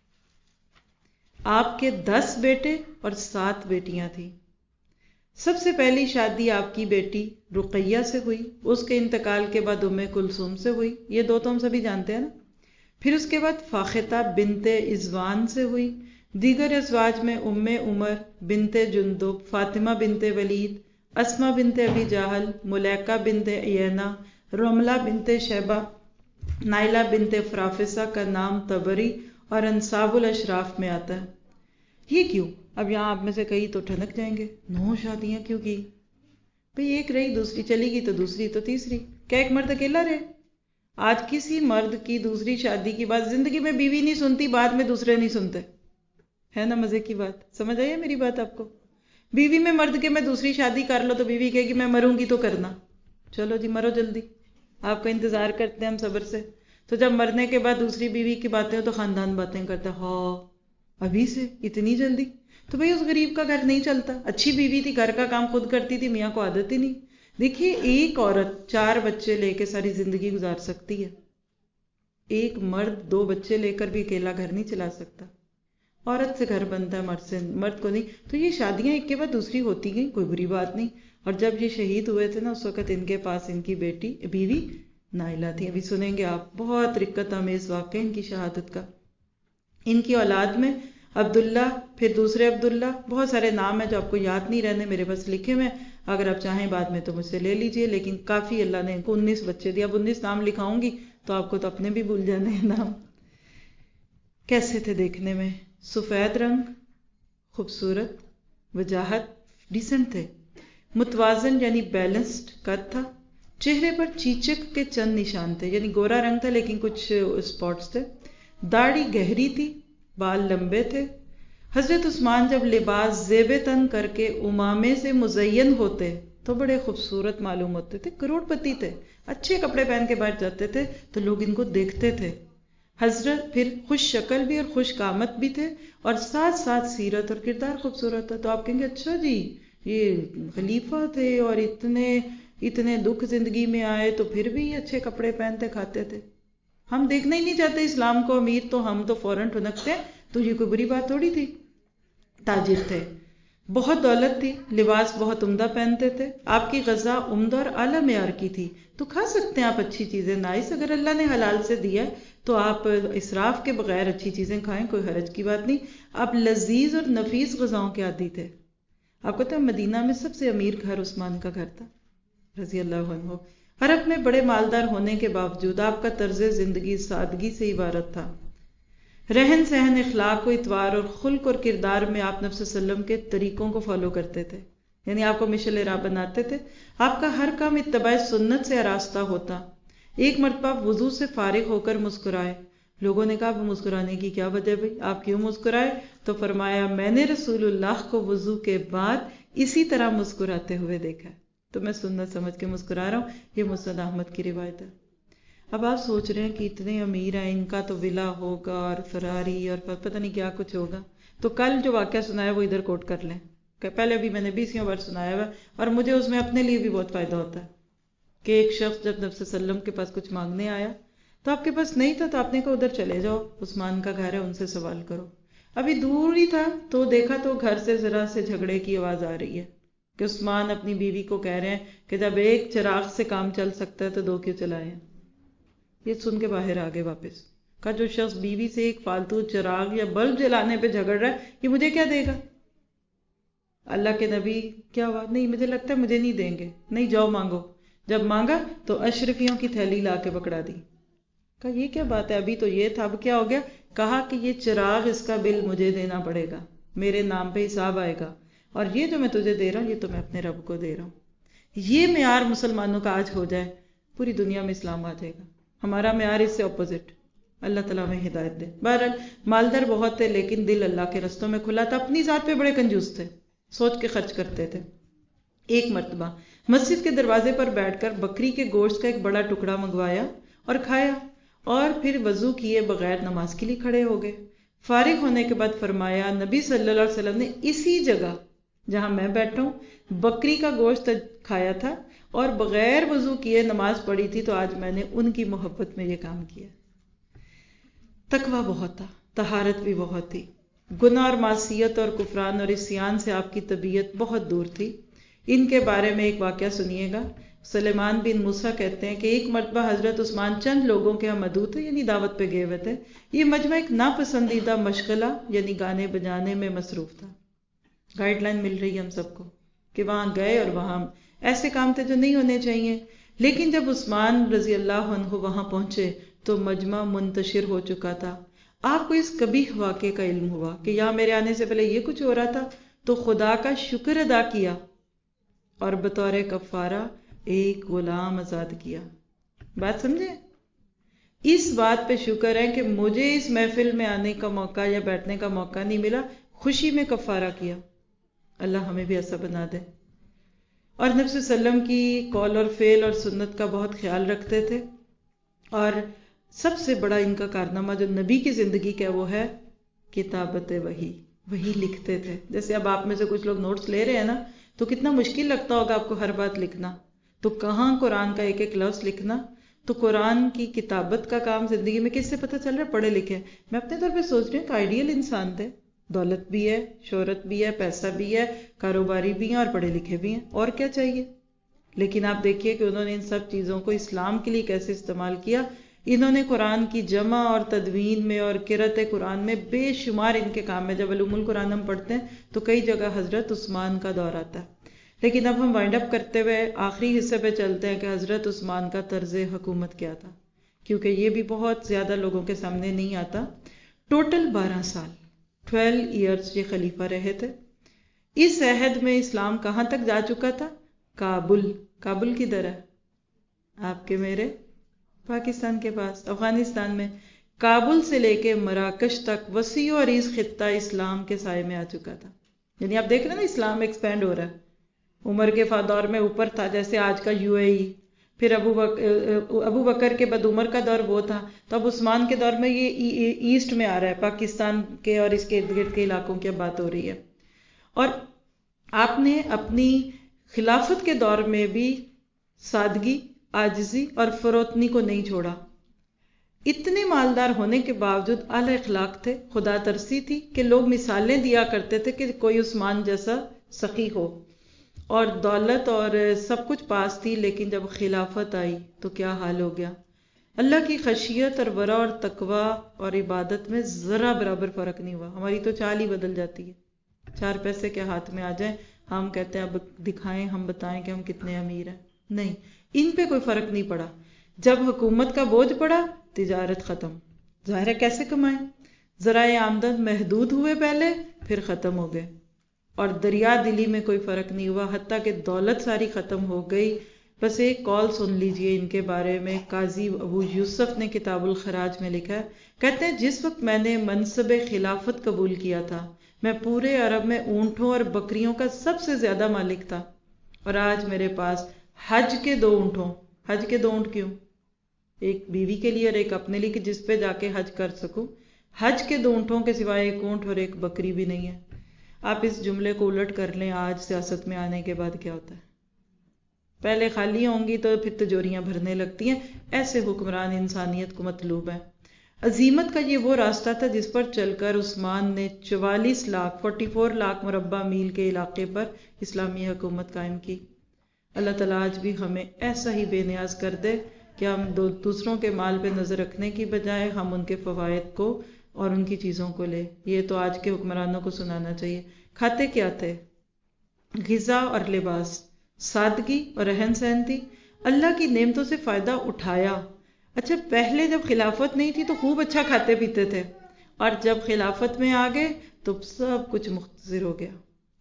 آپ کے دس بیٹے اور سات بیٹیاں تھیں. سب سے پہلی شادی آپ کی بیٹی رقیہ سے ہوئی, اس کے انتقال کے بعد ام کلثوم سے ہوئی, یہ دو تو ہم سبھی جانتے ہیں نا. پھر اس کے بعد فاختہ بنت عزوان سے ہوئی. دیگر ازواج میں ام عمر بنت جندب, فاطمہ بنت ولید, اسما بنت ابی جہل, ملیکہ بنت عینہ, رملہ بنت شیبہ, نائلہ بنت فرافسہ کا نام طبری اور انصاب الاشراف میں آتا ہے. یہ کیوں؟ اب یہاں آپ میں سے کئی تو ٹھنک جائیں گے, نو شادیاں کیوں کی بھئی؟ ایک رہی, دوسری چلی گئی, تو دوسری تو تیسری. کیا ایک مرد اکیلا رہے؟ آج کسی مرد کی دوسری شادی کی بات زندگی میں بیوی نہیں سنتی, بعد میں دوسرے نہیں سنتے, ہے نا مزے کی بات. سمجھ آئی ہے میری بات آپ کو؟ بیوی میں مرد کے میں دوسری شادی کر لو تو بیوی کہے گی میں مروں گی تو کرنا، چلو جی مرو جلدی، آپ کا انتظار کرتے ہیں ہم صبر سے. تو جب مرنے کے بعد دوسری بیوی کی باتیں ہو تو خاندان باتیں کرتا ہے، ہاں ابھی سے اتنی جلدی؟ تو بھئی اس غریب کا گھر نہیں چلتا. اچھی بیوی تھی، گھر کا کام خود کرتی تھی، میاں کو عادت ہی نہیں. دیکھیے ایک عورت چار بچے لے کے ساری زندگی گزار سکتی ہے، ایک مرد دو بچے لے کر بھی اکیلا گھر نہیں چلا سکتا. عورت سے گھر بنتا ہے، مرد سے مرد کو نہیں. تو یہ شادیاں ایک کے بعد دوسری ہوتی گئیں، کوئی بری بات نہیں. اور جب یہ شہید ہوئے تھے نا اس وقت ان کے پاس ان کی بیٹی بیوی نائلہ تھی. ابھی سنیں گے آپ، بہت رقت آمیز واقعہ ان کی شہادت کا. ان کی اولاد میں عبداللہ، پھر دوسرے عبداللہ، بہت سارے نام ہیں جو آپ کو یاد نہیں رہنے، میرے پاس لکھے ہوئے، اگر آپ چاہیں بعد میں تو مجھ سے لے لیجئے. لیکن کافی اللہ نے ان کو انیس بچے دیا. اب انیس نام لکھاؤں گی تو آپ کو تو اپنے بھی بھول جانے ہیں نام. کیسے تھے دیکھنے میں؟ سفید رنگ، خوبصورت، وجاہت، ڈیسنٹ تھے. متوازن یعنی بیلنسڈ قد تھا. چہرے پر چیچک کے چند نشان تھے، یعنی گورا رنگ تھا لیکن کچھ اسپاٹس تھے. داڑھی گہری تھی، بال لمبے تھے. حضرت عثمان جب لباس زیب تن کر کے امامے سے مزین ہوتے تو بڑے خوبصورت معلوم ہوتے تھے. کروڑ پتی تھے، اچھے کپڑے پہن کے بیٹھ جاتے تھے تو لوگ ان کو دیکھتے تھے. حضرت پھر خوش شکل بھی اور خوش قامت بھی تھے، اور ساتھ ساتھ سیرت اور کردار خوبصورت تھا. تو آپ کہیں گے اچھا جی یہ خلیفہ تھے اور اتنے اتنے دکھ زندگی میں آئے تو پھر بھی اچھے کپڑے پہنتے کھاتے تھے. ہم دیکھنا ہی نہیں چاہتے اسلام کو امیر تو ہم تو فوراً ٹھنکتے ہیں. تو یہ کوئی بری بات تھوڑی تھی. تاجر تھے، بہت دولت تھی، لباس بہت عمدہ پہنتے تھے. آپ کی غذا عمدہ اور اعلیٰ معیار کی تھی. تو کھا سکتے ہیں آپ اچھی چیزیں نائس، اگر اللہ نے حلال سے دیا تو آپ اسراف کے بغیر اچھی چیزیں کھائیں، کوئی حرج کی بات نہیں. آپ لذیذ اور نفیس غذاؤں کے عادی تھے. آپ کو پتہ ہے مدینہ میں سب سے امیر گھر عثمان کا گھر تھا رضی اللہ عنہ. عرب میں بڑے مالدار ہونے کے باوجود آپ کا طرز زندگی سادگی سے عبارت تھا. رہن سہن، اخلاق و اتوار اور خلق اور کردار میں آپ نبی صلی اللہ علیہ وسلم کے طریقوں کو فالو کرتے تھے، یعنی آپ کو مشل راہ بناتے تھے. آپ کا ہر کام اتباع سنت سے آراستہ ہوتا. ایک مرتبہ وضو سے فارغ ہو کر مسکرائے. لوگوں نے کہا اب مسکرانے کی کیا وجہ بھائی، آپ کیوں مسکرائے؟ تو فرمایا میں نے رسول اللہ کو وضو کے بعد اسی طرح مسکراتے ہوئے دیکھا تو میں سنت سمجھ کے مسکرا رہا ہوں. یہ مسند احمد کی روایت ہے. اب آپ سوچ رہے ہیں کہ اتنے امیر ہیں، ان کا تو ولا ہوگا اور فراری اور پتہ نہیں کیا کچھ ہوگا. تو کل جو واقعہ سنایا وہ ادھر کوٹ کر لیں، کہ پہلے بھی میں نے بیسیوں بار سنایا ہوا اور مجھے اس میں اپنے لیے بھی بہت فائدہ ہوتا ہے. کہ ایک شخص جب نبی صلی اللہ علیہ وسلم کے پاس کچھ مانگنے آیا تو آپ کے پاس نہیں تھا، تو آپ نے کہا ادھر چلے جاؤ، عثمان کا گھر ہے، ان سے سوال کرو. ابھی دور ہی تھا تو دیکھا تو گھر سے ذرا سے جھگڑے کی آواز آ رہی ہے کہ عثمان اپنی بیوی کو کہہ رہے ہیں کہ جب ایک چراغ سے کام چل سکتا ہے تو دو کیوں چلائے ہیں. یہ سن کے باہر آ گئے واپس. کہا جو شخص بیوی سے ایک فالتو چراغ یا بلب جلانے پہ جھگڑ رہا ہے یہ مجھے کیا دے گا؟ اللہ کے نبی کیا ہوا؟ نہیں مجھے لگتا ہے مجھے نہیں دیں گے. نہیں جاؤ مانگو. جب مانگا تو اشرفیوں کی تھیلی لا کے پکڑا دی. کہا یہ کیا بات ہے، ابھی تو یہ تھا، اب کیا ہو گیا؟ کہا کہ یہ چراغ اس کا بل مجھے دینا پڑے گا، میرے نام پہ حساب آئے گا، اور یہ جو میں تجھے دے رہا ہوں یہ تو میں اپنے رب کو دے رہا ہوں. یہ معیار مسلمانوں کا آج ہو جائے پوری دنیا میں اسلام آ جائے گا. ہمارا معیار اس سے اپوزٹ. اللہ تعالیٰ میں ہدایت دے. بہرحال مالدار بہت تھے لیکن دل اللہ کے رستوں میں کھلا تھا. اپنی ذات پہ بڑے کنجوس تھے، سوچ کے خرچ کرتے تھے. ایک مرتبہ مسجد کے دروازے پر بیٹھ کر بکری کے گوشت کا ایک بڑا ٹکڑا منگوایا اور کھایا، اور پھر وضو کیے بغیر نماز کے لیے کھڑے ہو گئے. فارغ ہونے کے بعد فرمایا نبی صلی اللہ علیہ وسلم نے اسی جگہ جہاں میں بیٹھا ہوں بکری کا گوشت کھایا تھا اور بغیر وضو کیے نماز پڑھی تھی، تو آج میں نے ان کی محبت میں یہ کام کیا. تقویٰ بہت تھا، طہارت بھی بہت تھی. گناہ اور معصیت اور کفران اور عصیان سے آپ کی طبیعت بہت دور تھی. ان کے بارے میں ایک واقعہ سنیے گا. سلیمان بن موسیٰ کہتے ہیں کہ ایک مرتبہ حضرت عثمان چند لوگوں کے ہم مدعو تھے، یعنی دعوت پہ گئے ہوئے تھے. یہ مجمع ایک ناپسندیدہ مشغلہ یعنی گانے بجانے میں مصروف تھا. گائیڈ لائن مل رہی ہے ہم سب کو کہ وہاں گئے اور وہاں ایسے کام تھے جو نہیں ہونے چاہیے. لیکن جب عثمان رضی اللہ عنہ وہاں پہنچے تو مجمع منتشر ہو چکا تھا. آپ کو اس قبیح واقعے کا علم ہوا کہ یہاں میرے آنے سے پہلے یہ کچھ ہو رہا تھا، تو خدا کا شکر ادا کیا اور بطور کفارہ ایک غلام آزاد کیا. بات سمجھے؟ اس بات پہ شکر ہے کہ مجھے اس محفل میں آنے کا موقع یا بیٹھنے کا موقع نہیں ملا، خوشی میں کفارہ کیا. اللہ ہمیں بھی ایسا بنا دے. اور نبی صلی اللہ علیہ وسلم کی قول اور فعل اور سنت کا بہت خیال رکھتے تھے. اور سب سے بڑا ان کا کارنامہ جو نبی کی زندگی کا وہ ہے کتابت وحی. وہی لکھتے تھے. جیسے اب آپ میں سے کچھ لوگ نوٹس لے رہے ہیں نا، تو کتنا مشکل لگتا ہوگا آپ کو ہر بات لکھنا. تو کہاں قرآن کا ایک ایک لفظ لکھنا. تو قرآن کی کتابت کا کام زندگی میں کس سے پتہ چل رہا ہے؟ پڑھے لکھے. میں اپنے طور پہ سوچ رہی ہوں کہ آئیڈیل انسان تھے. دولت بھی ہے، شہرت بھی ہے، پیسہ بھی ہے، کاروباری بھی ہیں اور پڑھے لکھے بھی ہیں. اور کیا چاہیے؟ لیکن آپ دیکھیے کہ انہوں نے ان سب چیزوں کو اسلام کے لیے کیسے استعمال کیا. انہوں نے قرآن کی جمع اور تدوین میں اور قرأت قرآن میں بے شمار ان کے کام میں، جب علوم القرآن ہم پڑھتے ہیں تو کئی جگہ حضرت عثمان کا دور آتا ہے. لیکن اب ہم وائنڈ اپ کرتے ہوئے آخری حصے پہ چلتے ہیں کہ حضرت عثمان کا طرز حکومت کیا تھا، کیونکہ یہ بھی بہت زیادہ لوگوں کے سامنے نہیں آتا. ٹوٹل بارہ سال ٹویلو ایئرس یہ خلیفہ رہے تھے. اس عہد میں اسلام کہاں تک جا چکا تھا؟ کابل. کابل کدھر ہے؟ آپ کے میرے پاکستان کے پاس، افغانستان میں. کابل سے لے کے مراکش تک وسیع و عریض خطہ اسلام کے سائے میں آ چکا تھا. یعنی آپ دیکھ رہے ہیں نا اسلام ایکسپینڈ ہو رہا ہے. عمر کے دور میں اوپر تھا، جیسے آج کا یو اے ای. پھر ابو بکر ابو بکر کے بعد عمر کا دور وہ تھا. تو اب عثمان کے دور میں یہ ایسٹ میں آ رہا ہے، پاکستان کے اور اس کے ارد گرد کے علاقوں کی بات ہو رہی ہے. اور آپ نے اپنی خلافت کے دور میں بھی سادگی، عاجزی اور فروتنی کو نہیں چھوڑا. اتنے مالدار ہونے کے باوجود اعلی اخلاق تھے. خدا ترسی تھی کہ لوگ مثالیں دیا کرتے تھے کہ کوئی عثمان جیسا سخی ہو. اور دولت اور سب کچھ پاس تھی، لیکن جب خلافت آئی تو کیا حال ہو گیا. اللہ کی خشیت اور ورع اور تقوی اور عبادت میں ذرا برابر فرق نہیں ہوا. ہماری تو چال ہی بدل جاتی ہے. چار پیسے کے ہاتھ میں آ جائیں، ہم کہتے ہیں اب دکھائیں، ہم بتائیں کہ ہم کتنے امیر ہیں. نہیں، ان پہ کوئی فرق نہیں پڑا. جب حکومت کا بوجھ پڑا، تجارت ختم. ظاہر ہے کیسے کمائیں؟ ذرائع آمدن محدود ہوئے پہلے، پھر ختم ہو گئے. اور دریا دلی میں کوئی فرق نہیں ہوا، حتیٰ کہ دولت ساری ختم ہو گئی. بس ایک کال سن لیجئے ان کے بارے میں. قاضی ابو یوسف نے کتاب الخراج میں لکھا ہے، کہتے ہیں جس وقت میں نے منصب خلافت قبول کیا تھا، میں پورے عرب میں اونٹوں اور بکریوں کا سب سے زیادہ مالک تھا. اور آج میرے پاس حج کے دو اونٹوں. حج کے دو اونٹ کیوں؟ ایک بیوی کے لیے اور ایک اپنے لیے کہ جس پہ جا کے حج کر سکوں. حج کے دو اونٹوں کے سوائے ایک اونٹ اور ایک بکری بھی نہیں ہے. آپ اس جملے کو الٹ کر لیں، آج سیاست میں آنے کے بعد کیا ہوتا ہے؟ پہلے خالی ہوں گی تو پھر تجوریاں بھرنے لگتی ہیں. ایسے حکمران انسانیت کو مطلوب ہے. عزیمت کا یہ وہ راستہ تھا جس پر چل کر عثمان نے چوالیس لاکھ فورٹی فور لاکھ مربع میل کے علاقے پر اسلامی حکومت قائم کی. اللہ تعالیٰ آج بھی ہمیں ایسا ہی بے نیاز کر دے کہ ہم دو دوسروں کے مال پہ نظر رکھنے کی بجائے ہم ان کے فوائد کو اور ان کی چیزوں کو لے. یہ تو آج کے حکمرانوں کو سنانا چاہیے. کھاتے کیا تھے؟ غذا اور لباس، سادگی اور رہن سہن تھی. اللہ کی نعمتوں سے فائدہ اٹھایا. اچھا، پہلے جب خلافت نہیں تھی تو خوب اچھا کھاتے پیتے تھے، اور جب خلافت میں آ گئے تو سب کچھ مختصر ہو گیا.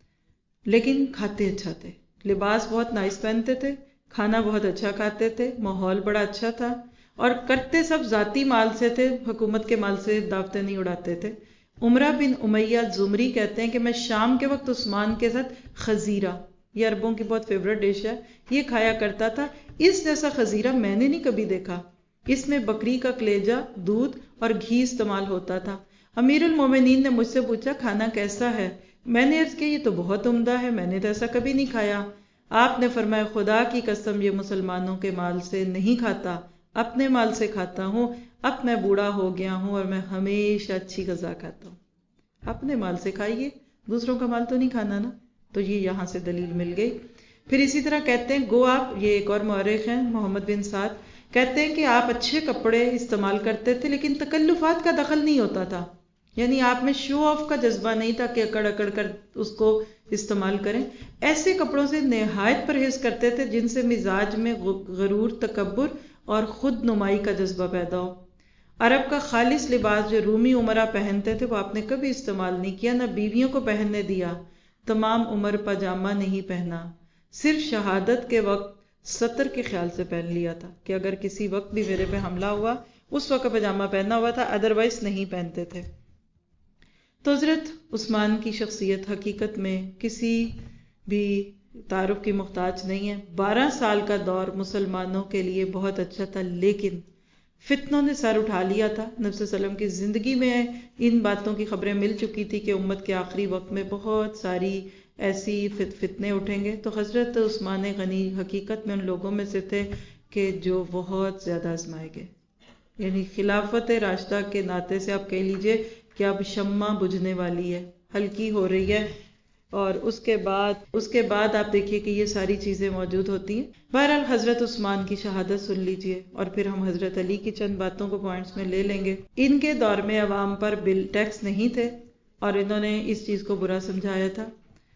لیکن کھاتے اچھا تھے، لباس بہت نائس پہنتے تھے، کھانا بہت اچھا کھاتے تھے، ماحول بڑا اچھا تھا، اور کرتے سب ذاتی مال سے تھے، حکومت کے مال سے دعوتیں نہیں اڑاتے تھے. عمرہ بن امیہ زمری کہتے ہیں کہ میں شام کے وقت عثمان کے ساتھ خزیرہ، یہ عربوں کی بہت فیوریٹ ڈش ہے، یہ کھایا کرتا تھا. اس جیسا خزیرہ میں نے نہیں کبھی دیکھا. اس میں بکری کا کلیجہ، دودھ اور گھی استعمال ہوتا تھا. امیر المومنین نے مجھ سے پوچھا کھانا کیسا ہے؟ میں نے عرض کیا یہ تو بہت عمدہ ہے، میں نے تو ایسا کبھی نہیں کھایا. آپ نے فرمایا خدا کی قسم یہ مسلمانوں کے مال سے نہیں کھاتا، اپنے مال سے کھاتا ہوں. اب میں بوڑھا ہو گیا ہوں اور میں ہمیشہ اچھی غذا کھاتا ہوں. اپنے مال سے کھائیے، دوسروں کا مال تو نہیں کھانا نا. تو یہ یہاں سے دلیل مل گئی. پھر اسی طرح کہتے ہیں گو آپ، یہ ایک اور مورخ ہیں محمد بن سعد، کہتے ہیں کہ آپ اچھے کپڑے استعمال کرتے تھے لیکن تکلفات کا دخل نہیں ہوتا تھا. یعنی آپ میں شو آف کا جذبہ نہیں تھا کہ اکڑ اکڑ کر اس کو استعمال کریں. ایسے کپڑوں سے نہایت پرہیز کرتے تھے جن سے مزاج میں غرور، تکبر اور خود نمائی کا جذبہ پیدا ہو. عرب کا خالص لباس جو رومی عمرہ پہنتے تھے وہ آپ نے کبھی استعمال نہیں کیا، نہ بیویوں کو پہننے دیا. تمام عمر پاجامہ نہیں پہنا، صرف شہادت کے وقت سطر کے خیال سے پہن لیا تھا کہ اگر کسی وقت بھی میرے پہ حملہ ہوا اس وقت پاجامہ پہنا ہوا تھا، ادروائز نہیں پہنتے تھے. تو حضرت عثمان کی شخصیت حقیقت میں کسی بھی تعارف کی محتاج نہیں ہے. بارہ سال کا دور مسلمانوں کے لیے بہت اچھا تھا، لیکن فتنوں نے سر اٹھا لیا تھا. نبی صلی اللہ علیہ وسلم کی زندگی میں ان باتوں کی خبریں مل چکی تھی کہ امت کے آخری وقت میں بہت ساری ایسی فتنے اٹھیں گے. تو حضرت عثمان غنی حقیقت میں ان لوگوں میں سے تھے کہ جو بہت زیادہ آزمائے گئے. یعنی خلافت راشدہ کے ناطے سے آپ کہہ لیجئے کہ اب شمع بجھنے والی ہے، ہلکی ہو رہی ہے، اور اس کے بعد اس کے بعد آپ دیکھیے کہ یہ ساری چیزیں موجود ہوتی ہیں. بہرحال حضرت عثمان کی شہادت سن لیجئے، اور پھر ہم حضرت علی کی چند باتوں کو پوائنٹس میں لے لیں گے. ان کے دور میں عوام پر بل ٹیکس نہیں تھے اور انہوں نے اس چیز کو برا سمجھایا تھا.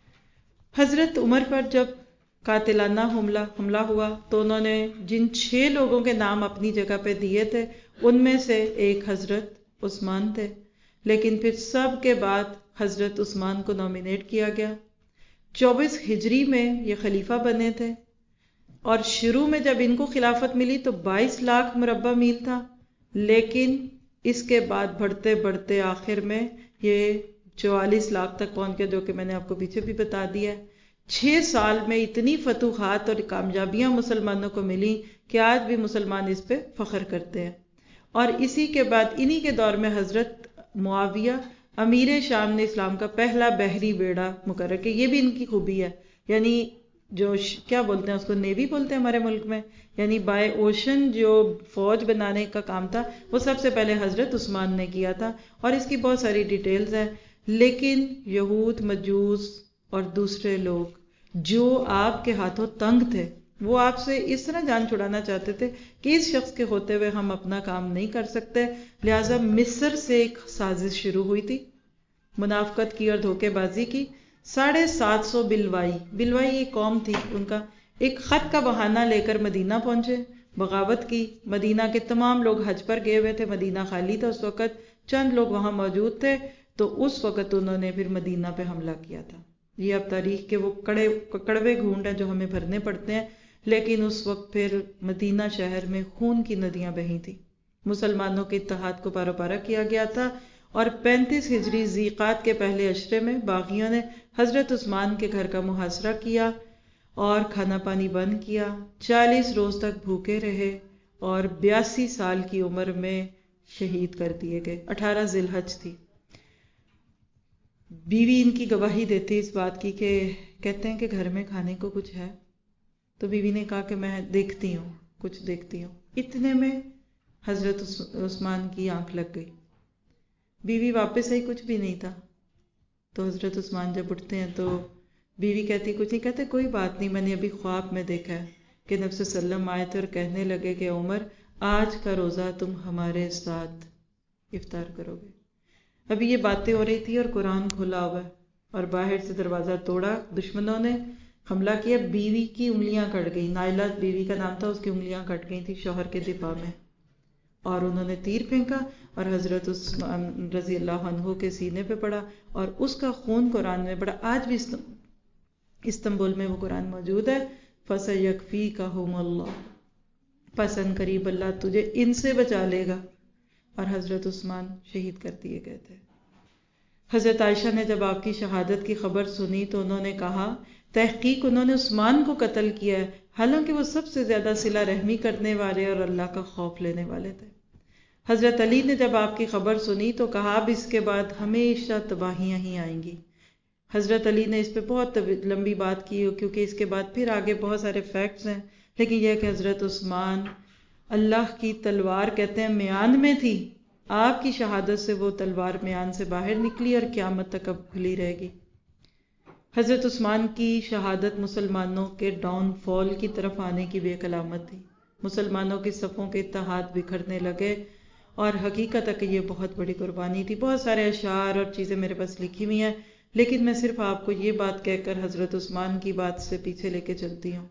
حضرت عمر پر جب قاتلانہ حملہ حملہ ہوا تو انہوں نے جن چھ لوگوں کے نام اپنی جگہ پہ دیے تھے ان میں سے ایک حضرت عثمان تھے، لیکن پھر سب کے بعد حضرت عثمان کو نامینیٹ کیا گیا. چوبیس ہجری میں یہ خلیفہ بنے تھے، اور شروع میں جب ان کو خلافت ملی تو بائیس لاکھ مربع میل تھا، لیکن اس کے بعد بڑھتے بڑھتے آخر میں یہ چوالیس لاکھ تک پہنچ گیا، جو کہ میں نے آپ کو پیچھے بھی بتا دیا ہے. چھ سال میں اتنی فتوحات اور کامیابیاں مسلمانوں کو ملی کہ آج بھی مسلمان اس پہ فخر کرتے ہیں. اور اسی کے بعد انہی کے دور میں حضرت معاویہ امیر شام نے اسلام کا پہلا بحری بیڑا مقرر کیا. یہ بھی ان کی خوبی ہے، یعنی جو کیا بولتے ہیں اس کو، نیوی بولتے ہیں ہمارے ملک میں، یعنی بائی اوشن جو فوج بنانے کا کام تھا وہ سب سے پہلے حضرت عثمان نے کیا تھا. اور اس کی بہت ساری ڈیٹیلز ہیں. لیکن یہود، مجوس اور دوسرے لوگ جو آپ کے ہاتھوں تنگ تھے وہ آپ سے اس طرح جان چھڑانا چاہتے تھے کہ اس شخص کے ہوتے ہوئے ہم اپنا کام نہیں کر سکتے. لہٰذا مصر سے ایک سازش شروع ہوئی تھی، منافقت کی اور دھوکے بازی کی. ساڑھے سات سو بلوائی بلوائی ایک قوم تھی، ان کا ایک خط کا بہانہ لے کر مدینہ پہنچے، بغاوت کی. مدینہ کے تمام لوگ حج پر گئے ہوئے تھے، مدینہ خالی تھا اس وقت، چند لوگ وہاں موجود تھے. تو اس وقت انہوں نے پھر مدینہ پہ حملہ کیا تھا. یہ اب تاریخ کے وہ کڑے کڑوے گھونٹ ہیں جو ہمیں بھرنے پڑتے ہیں، لیکن اس وقت پھر مدینہ شہر میں خون کی ندیاں بہی تھی. مسلمانوں کے اتحاد کو پارا پارا کیا گیا تھا. اور پینتیس ہجری ذیقات کے پہلے عشرے میں باغیوں نے حضرت عثمان کے گھر کا محاصرہ کیا اور کھانا پانی بند کیا. چالیس روز تک بھوکے رہے اور بیاسی سال کی عمر میں شہید کر دیے گئے. اٹھارہ ذی الحج تھی. بیوی ان کی گواہی دیتی اس بات کی کہ کہتے ہیں کہ گھر میں کھانے کو کچھ ہے، تو بیوی نے کہا کہ میں دیکھتی ہوں، کچھ دیکھتی ہوں. اتنے میں حضرت عثمان کی آنکھ لگ گئی. بیوی واپس آئی، کچھ بھی نہیں تھا. تو حضرت عثمان جب اٹھتے ہیں تو بیوی کہتی کچھ نہیں. کہتے کوئی بات نہیں، میں نے ابھی خواب میں دیکھا ہے کہ نبی صلی اللہ علیہ وسلم آئے تھے اور کہنے لگے کہ عمر آج کا روزہ تم ہمارے ساتھ افطار کرو گے. ابھی یہ باتیں ہو رہی تھی اور قرآن کھلا ہوا ہے، اور باہر سے دروازہ توڑا، دشمنوں نے حملہ کیا. بیوی کی انگلیاں کٹ گئی، نائلہ بیوی کا نام تھا، اس کی انگلیاں کٹ گئی تھی شوہر کے دفاع میں. اور انہوں نے تیر پھینکا اور حضرت عثمان رضی اللہ عنہ کے سینے پہ پڑا، اور اس کا خون قرآن میں پڑا. آج بھی استنبول میں وہ قرآن موجود ہے. فَسَيَكْفِيكَهُمُ اللَّهُ، پس ان قریب اللہ تجھے ان سے بچا لے گا. اور حضرت عثمان شہید کر دیے گئے تھے. حضرت عائشہ نے جب آپ کی شہادت کی خبر سنی تو انہوں نے کہا تحقیق انہوں نے عثمان کو قتل کیا ہے، حالانکہ وہ سب سے زیادہ صلہ رحمی کرنے والے اور اللہ کا خوف لینے والے تھے. حضرت علی نے جب آپ کی خبر سنی تو کہا اب اس کے بعد ہمیشہ تباہیاں ہی آئیں گی. حضرت علی نے اس پہ بہت لمبی بات کی کیونکہ اس کے بعد پھر آگے بہت سارے فیکٹس ہیں، لیکن یہ کہ حضرت عثمان اللہ کی تلوار کہتے ہیں میان میں تھی. آپ کی شہادت سے وہ تلوار میان سے باہر نکلی اور قیامت تک اب کھلی رہے گی. حضرت عثمان کی شہادت مسلمانوں کے ڈاؤن فال کی طرف آنے کی بھی ایک علامت تھی. مسلمانوں کی صفوں کے اتحاد بکھرنے لگے، اور حقیقت ہے کہ یہ بہت بڑی قربانی تھی. بہت سارے اشعار اور چیزیں میرے پاس لکھی ہوئی ہیں، لیکن میں صرف آپ کو یہ بات کہہ کر حضرت عثمان کی بات سے پیچھے لے کے چلتی ہوں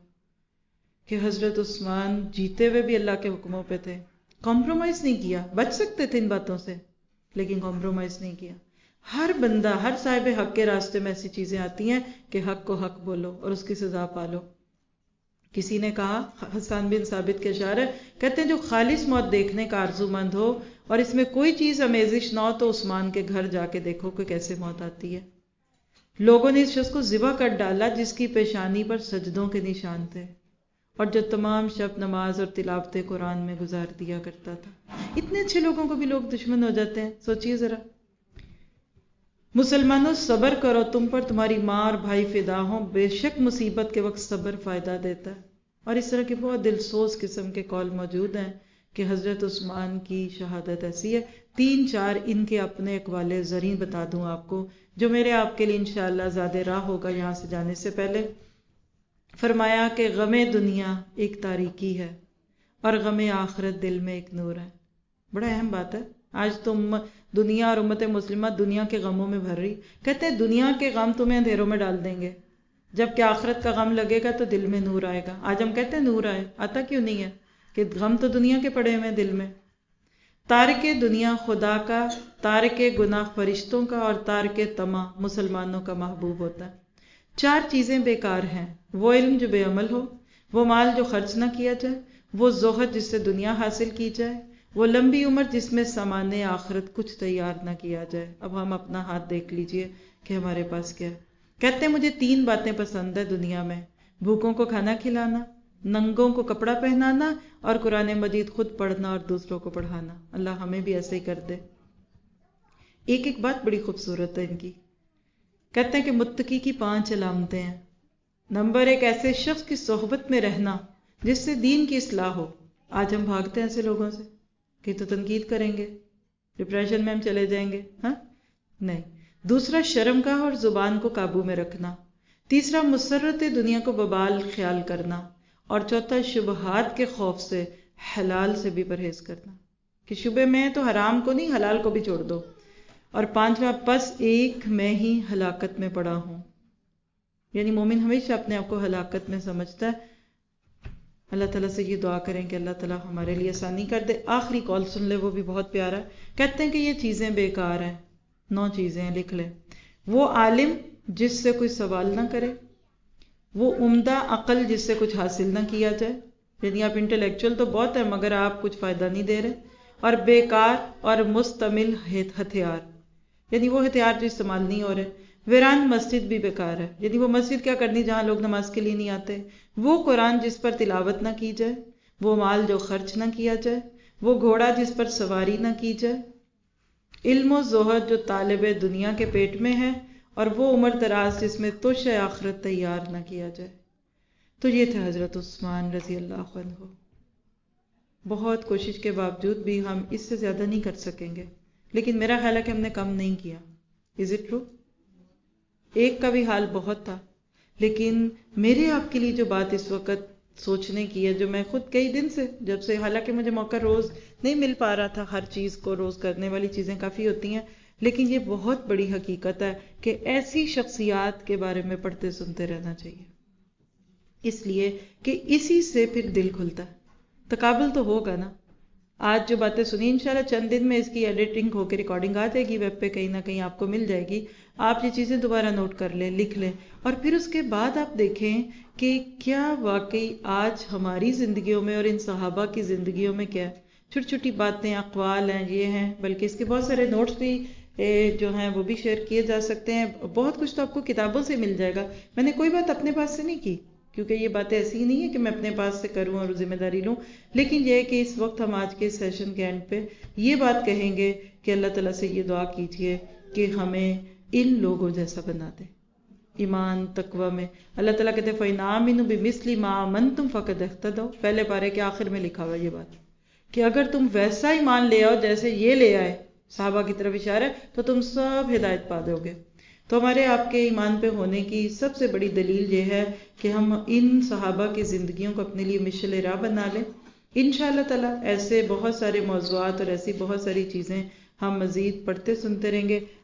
کہ حضرت عثمان جیتے ہوئے بھی اللہ کے حکموں پہ تھے، کمپرومائز نہیں کیا. بچ سکتے تھے ان باتوں سے لیکن کمپرومائز نہیں کیا. ہر بندہ، ہر صاحب حق کے راستے میں ایسی چیزیں آتی ہیں کہ حق کو حق بولو اور اس کی سزا پالو. کسی نے کہا، حسان بن ثابت کے اشعار ہے، کہتے ہیں جو خالص موت دیکھنے کا آرزو مند ہو اور اس میں کوئی چیز آمیزش نہ ہو تو عثمان کے گھر جا کے دیکھو کہ کیسے موت آتی ہے۔ لوگوں نے اس شخص کو ذبح کر ڈالا جس کی پیشانی پر سجدوں کے نشان تھے اور جو تمام شب نماز اور تلاوت قرآن میں گزار دیا کرتا تھا۔ اتنے اچھے لوگوں کو بھی لوگ دشمن ہو جاتے ہیں، سوچئے ذرا۔ مسلمانوں صبر کرو، تم پر تمہاری ماں اور بھائی فدا ہوں، بے شک مصیبت کے وقت صبر فائدہ دیتا ہے۔ اور اس طرح کے بہت دلسوز قسم کے قول موجود ہیں کہ حضرت عثمان کی شہادت ایسی ہے۔ تین چار ان کے اپنے اقوال زریں بتا دوں آپ کو، جو میرے آپ کے لیے انشاءاللہ زیادہ راہ ہوگا یہاں سے جانے سے پہلے۔ فرمایا کہ غم دنیا ایک تاریکی ہے اور غم آخرت دل میں ایک نور ہے۔ بڑا اہم بات ہے۔ آج تم دنیا اور امت مسلمہ دنیا کے غموں میں بھر رہی، کہتے ہیں دنیا کے غم تمہیں اندھیروں میں ڈال دیں گے، جبکہ آخرت کا غم لگے گا تو دل میں نور آئے گا۔ آج ہم کہتے ہیں نور آئے، آتا کیوں نہیں ہے؟ کہ غم تو دنیا کے پڑے ہوئے دل میں۔ تارک دنیا خدا کا، تارک گناہ فرشتوں کا اور تارک طمع مسلمانوں کا محبوب ہوتا ہے۔ چار چیزیں بیکار ہیں، وہ علم جو بے عمل ہو، وہ مال جو خرچ نہ کیا جائے، وہ زہد جس سے دنیا حاصل کی جائے، وہ لمبی عمر جس میں سامان آخرت کچھ تیار نہ کیا جائے۔ اب ہم اپنا ہاتھ دیکھ لیجئے کہ ہمارے پاس کیا ہے۔ کہتے ہیں مجھے تین باتیں پسند ہے دنیا میں، بھوکوں کو کھانا کھلانا، ننگوں کو کپڑا پہنانا اور قرآن مجید خود پڑھنا اور دوسروں کو پڑھانا۔ اللہ ہمیں بھی ایسے ہی کر دے۔ ایک ایک بات بڑی خوبصورت ہے ان کی۔ کہتے ہیں کہ متقی کی پانچ علامتیں ہیں۔ نمبر ایک، ایسے شخص کی صحبت میں رہنا جس سے دین کی اصلاح ہو۔ آج ہم بھاگتے ہیں ایسے لوگوں سے کہ تو تنقید کریں گے، ڈپریشن میں ہم چلے جائیں گے، ہاں نہیں۔ دوسرا، شرم کا اور زبان کو قابو میں رکھنا۔ تیسرا، مسرت دنیا کو ببال خیال کرنا۔ اور چوتھا، شبہات کے خوف سے حلال سے بھی پرہیز کرنا، کہ شبہ میں تو حرام کو نہیں حلال کو بھی چھوڑ دو۔ اور پانچواں، پس ایک میں ہی ہلاکت میں پڑا ہوں، یعنی مومن ہمیشہ اپنے آپ کو ہلاکت میں سمجھتا ہے۔ اللہ تعالیٰ سے یہ دعا کریں کہ اللہ تعالیٰ ہمارے لیے آسانی کر دے۔ آخری قول سن لے، وہ بھی بہت پیارا ہے۔ کہتے ہیں کہ یہ چیزیں بیکار ہیں، نو چیزیں ہیں، لکھ لیں۔ وہ عالم جس سے کوئی سوال نہ کرے، وہ عمدہ عقل جس سے کچھ حاصل نہ کیا جائے، یعنی آپ انٹلیکچوئل تو بہت ہیں مگر آپ کچھ فائدہ نہیں دے رہے، اور بیکار اور مستعمل ہتھیار، یعنی وہ ہتھیار جو استعمال نہیں ہو رہے۔ ویران مسجد بھی بیکار ہے، یعنی وہ مسجد کیا کرنی جہاں لوگ نماز کے لیے نہیں آتے۔ وہ قرآن جس پر تلاوت نہ کی جائے، وہ مال جو خرچ نہ کیا جائے، وہ گھوڑا جس پر سواری نہ کی جائے، علم و زہد جو طالب دنیا کے پیٹ میں ہے، اور وہ عمر دراز جس میں تش آخرت تیار نہ کیا جائے۔ تو یہ تھے حضرت عثمان رضی اللہ عنہ۔ بہت کوشش کے باوجود بھی ہم اس سے زیادہ نہیں کر سکیں گے، لیکن میرا خیال ہے کہ ہم نے کم نہیں کیا۔ Is it true? ایک کا بھی حال بہت تھا، لیکن میرے آپ کے لیے جو بات اس وقت سوچنے کی ہے، جو میں خود کئی دن سے، جب سے حالانکہ مجھے موقع روز نہیں مل پا رہا تھا، ہر چیز کو روز کرنے والی چیزیں کافی ہوتی ہیں، لیکن یہ بہت بڑی حقیقت ہے کہ ایسی شخصیات کے بارے میں پڑھتے سنتے رہنا چاہیے، اس لیے کہ اسی سے پھر دل کھلتا ہے۔ تقابل تو ہوگا نا۔ آج جو باتیں سنی انشاءاللہ چند دن میں اس کی ایڈیٹنگ ہو کے ریکارڈنگ آ جائے گی، ویب پہ کہیں نہ کہیں آپ کو مل جائے گی۔ آپ یہ چیزیں دوبارہ نوٹ کر لیں، لکھ لیں، اور پھر اس کے بعد آپ دیکھیں کہ کیا واقعی آج ہماری زندگیوں میں اور ان صحابہ کی زندگیوں میں کیا چھوٹی چھوٹی باتیں، اقوال ہیں، یہ ہیں، بلکہ اس کے بہت سارے نوٹس بھی جو ہیں وہ بھی شیئر کیے جا سکتے ہیں۔ بہت کچھ تو آپ کو کتابوں سے مل جائے گا۔ میں نے کوئی بات اپنے پاس سے نہیں کی، کیونکہ یہ باتیں ایسی ہی نہیں ہے کہ میں اپنے پاس سے کروں اور ذمہ داری لوں، لیکن یہ ہے کہ اس وقت ہم آج کے سیشن کے اینڈ پہ یہ بات کہیں گے کہ اللہ تعالیٰ سے یہ دعا کیجئے کہ ہمیں ان لوگوں جیسا بنا دے ایمان تقوی میں۔ اللہ تعالیٰ کہتے ہیں فَإِنْ آمِنُوا بِمِثْلِ مَا آمَنْتُمْ فَقَدِ اهْتَدَوْا، پہلے پارے کے آخر میں لکھا ہوا یہ بات کہ اگر تم ویسا ایمان لے آؤ جیسے یہ لے آئے، صحابہ کی طرف اشارہ ہے، تو تم سب ہدایت پا دو گے۔ تو ہمارے آپ کے ایمان پہ ہونے کی سب سے بڑی دلیل یہ ہے کہ ہم ان صحابہ کی زندگیوں کو اپنے لیے مشعل راہ بنا لیں۔ انشاءاللہ تعالیٰ ایسے بہت سارے موضوعات اور ایسی بہت ساری چیزیں ہم مزید پڑھتے سنتے رہیں گے۔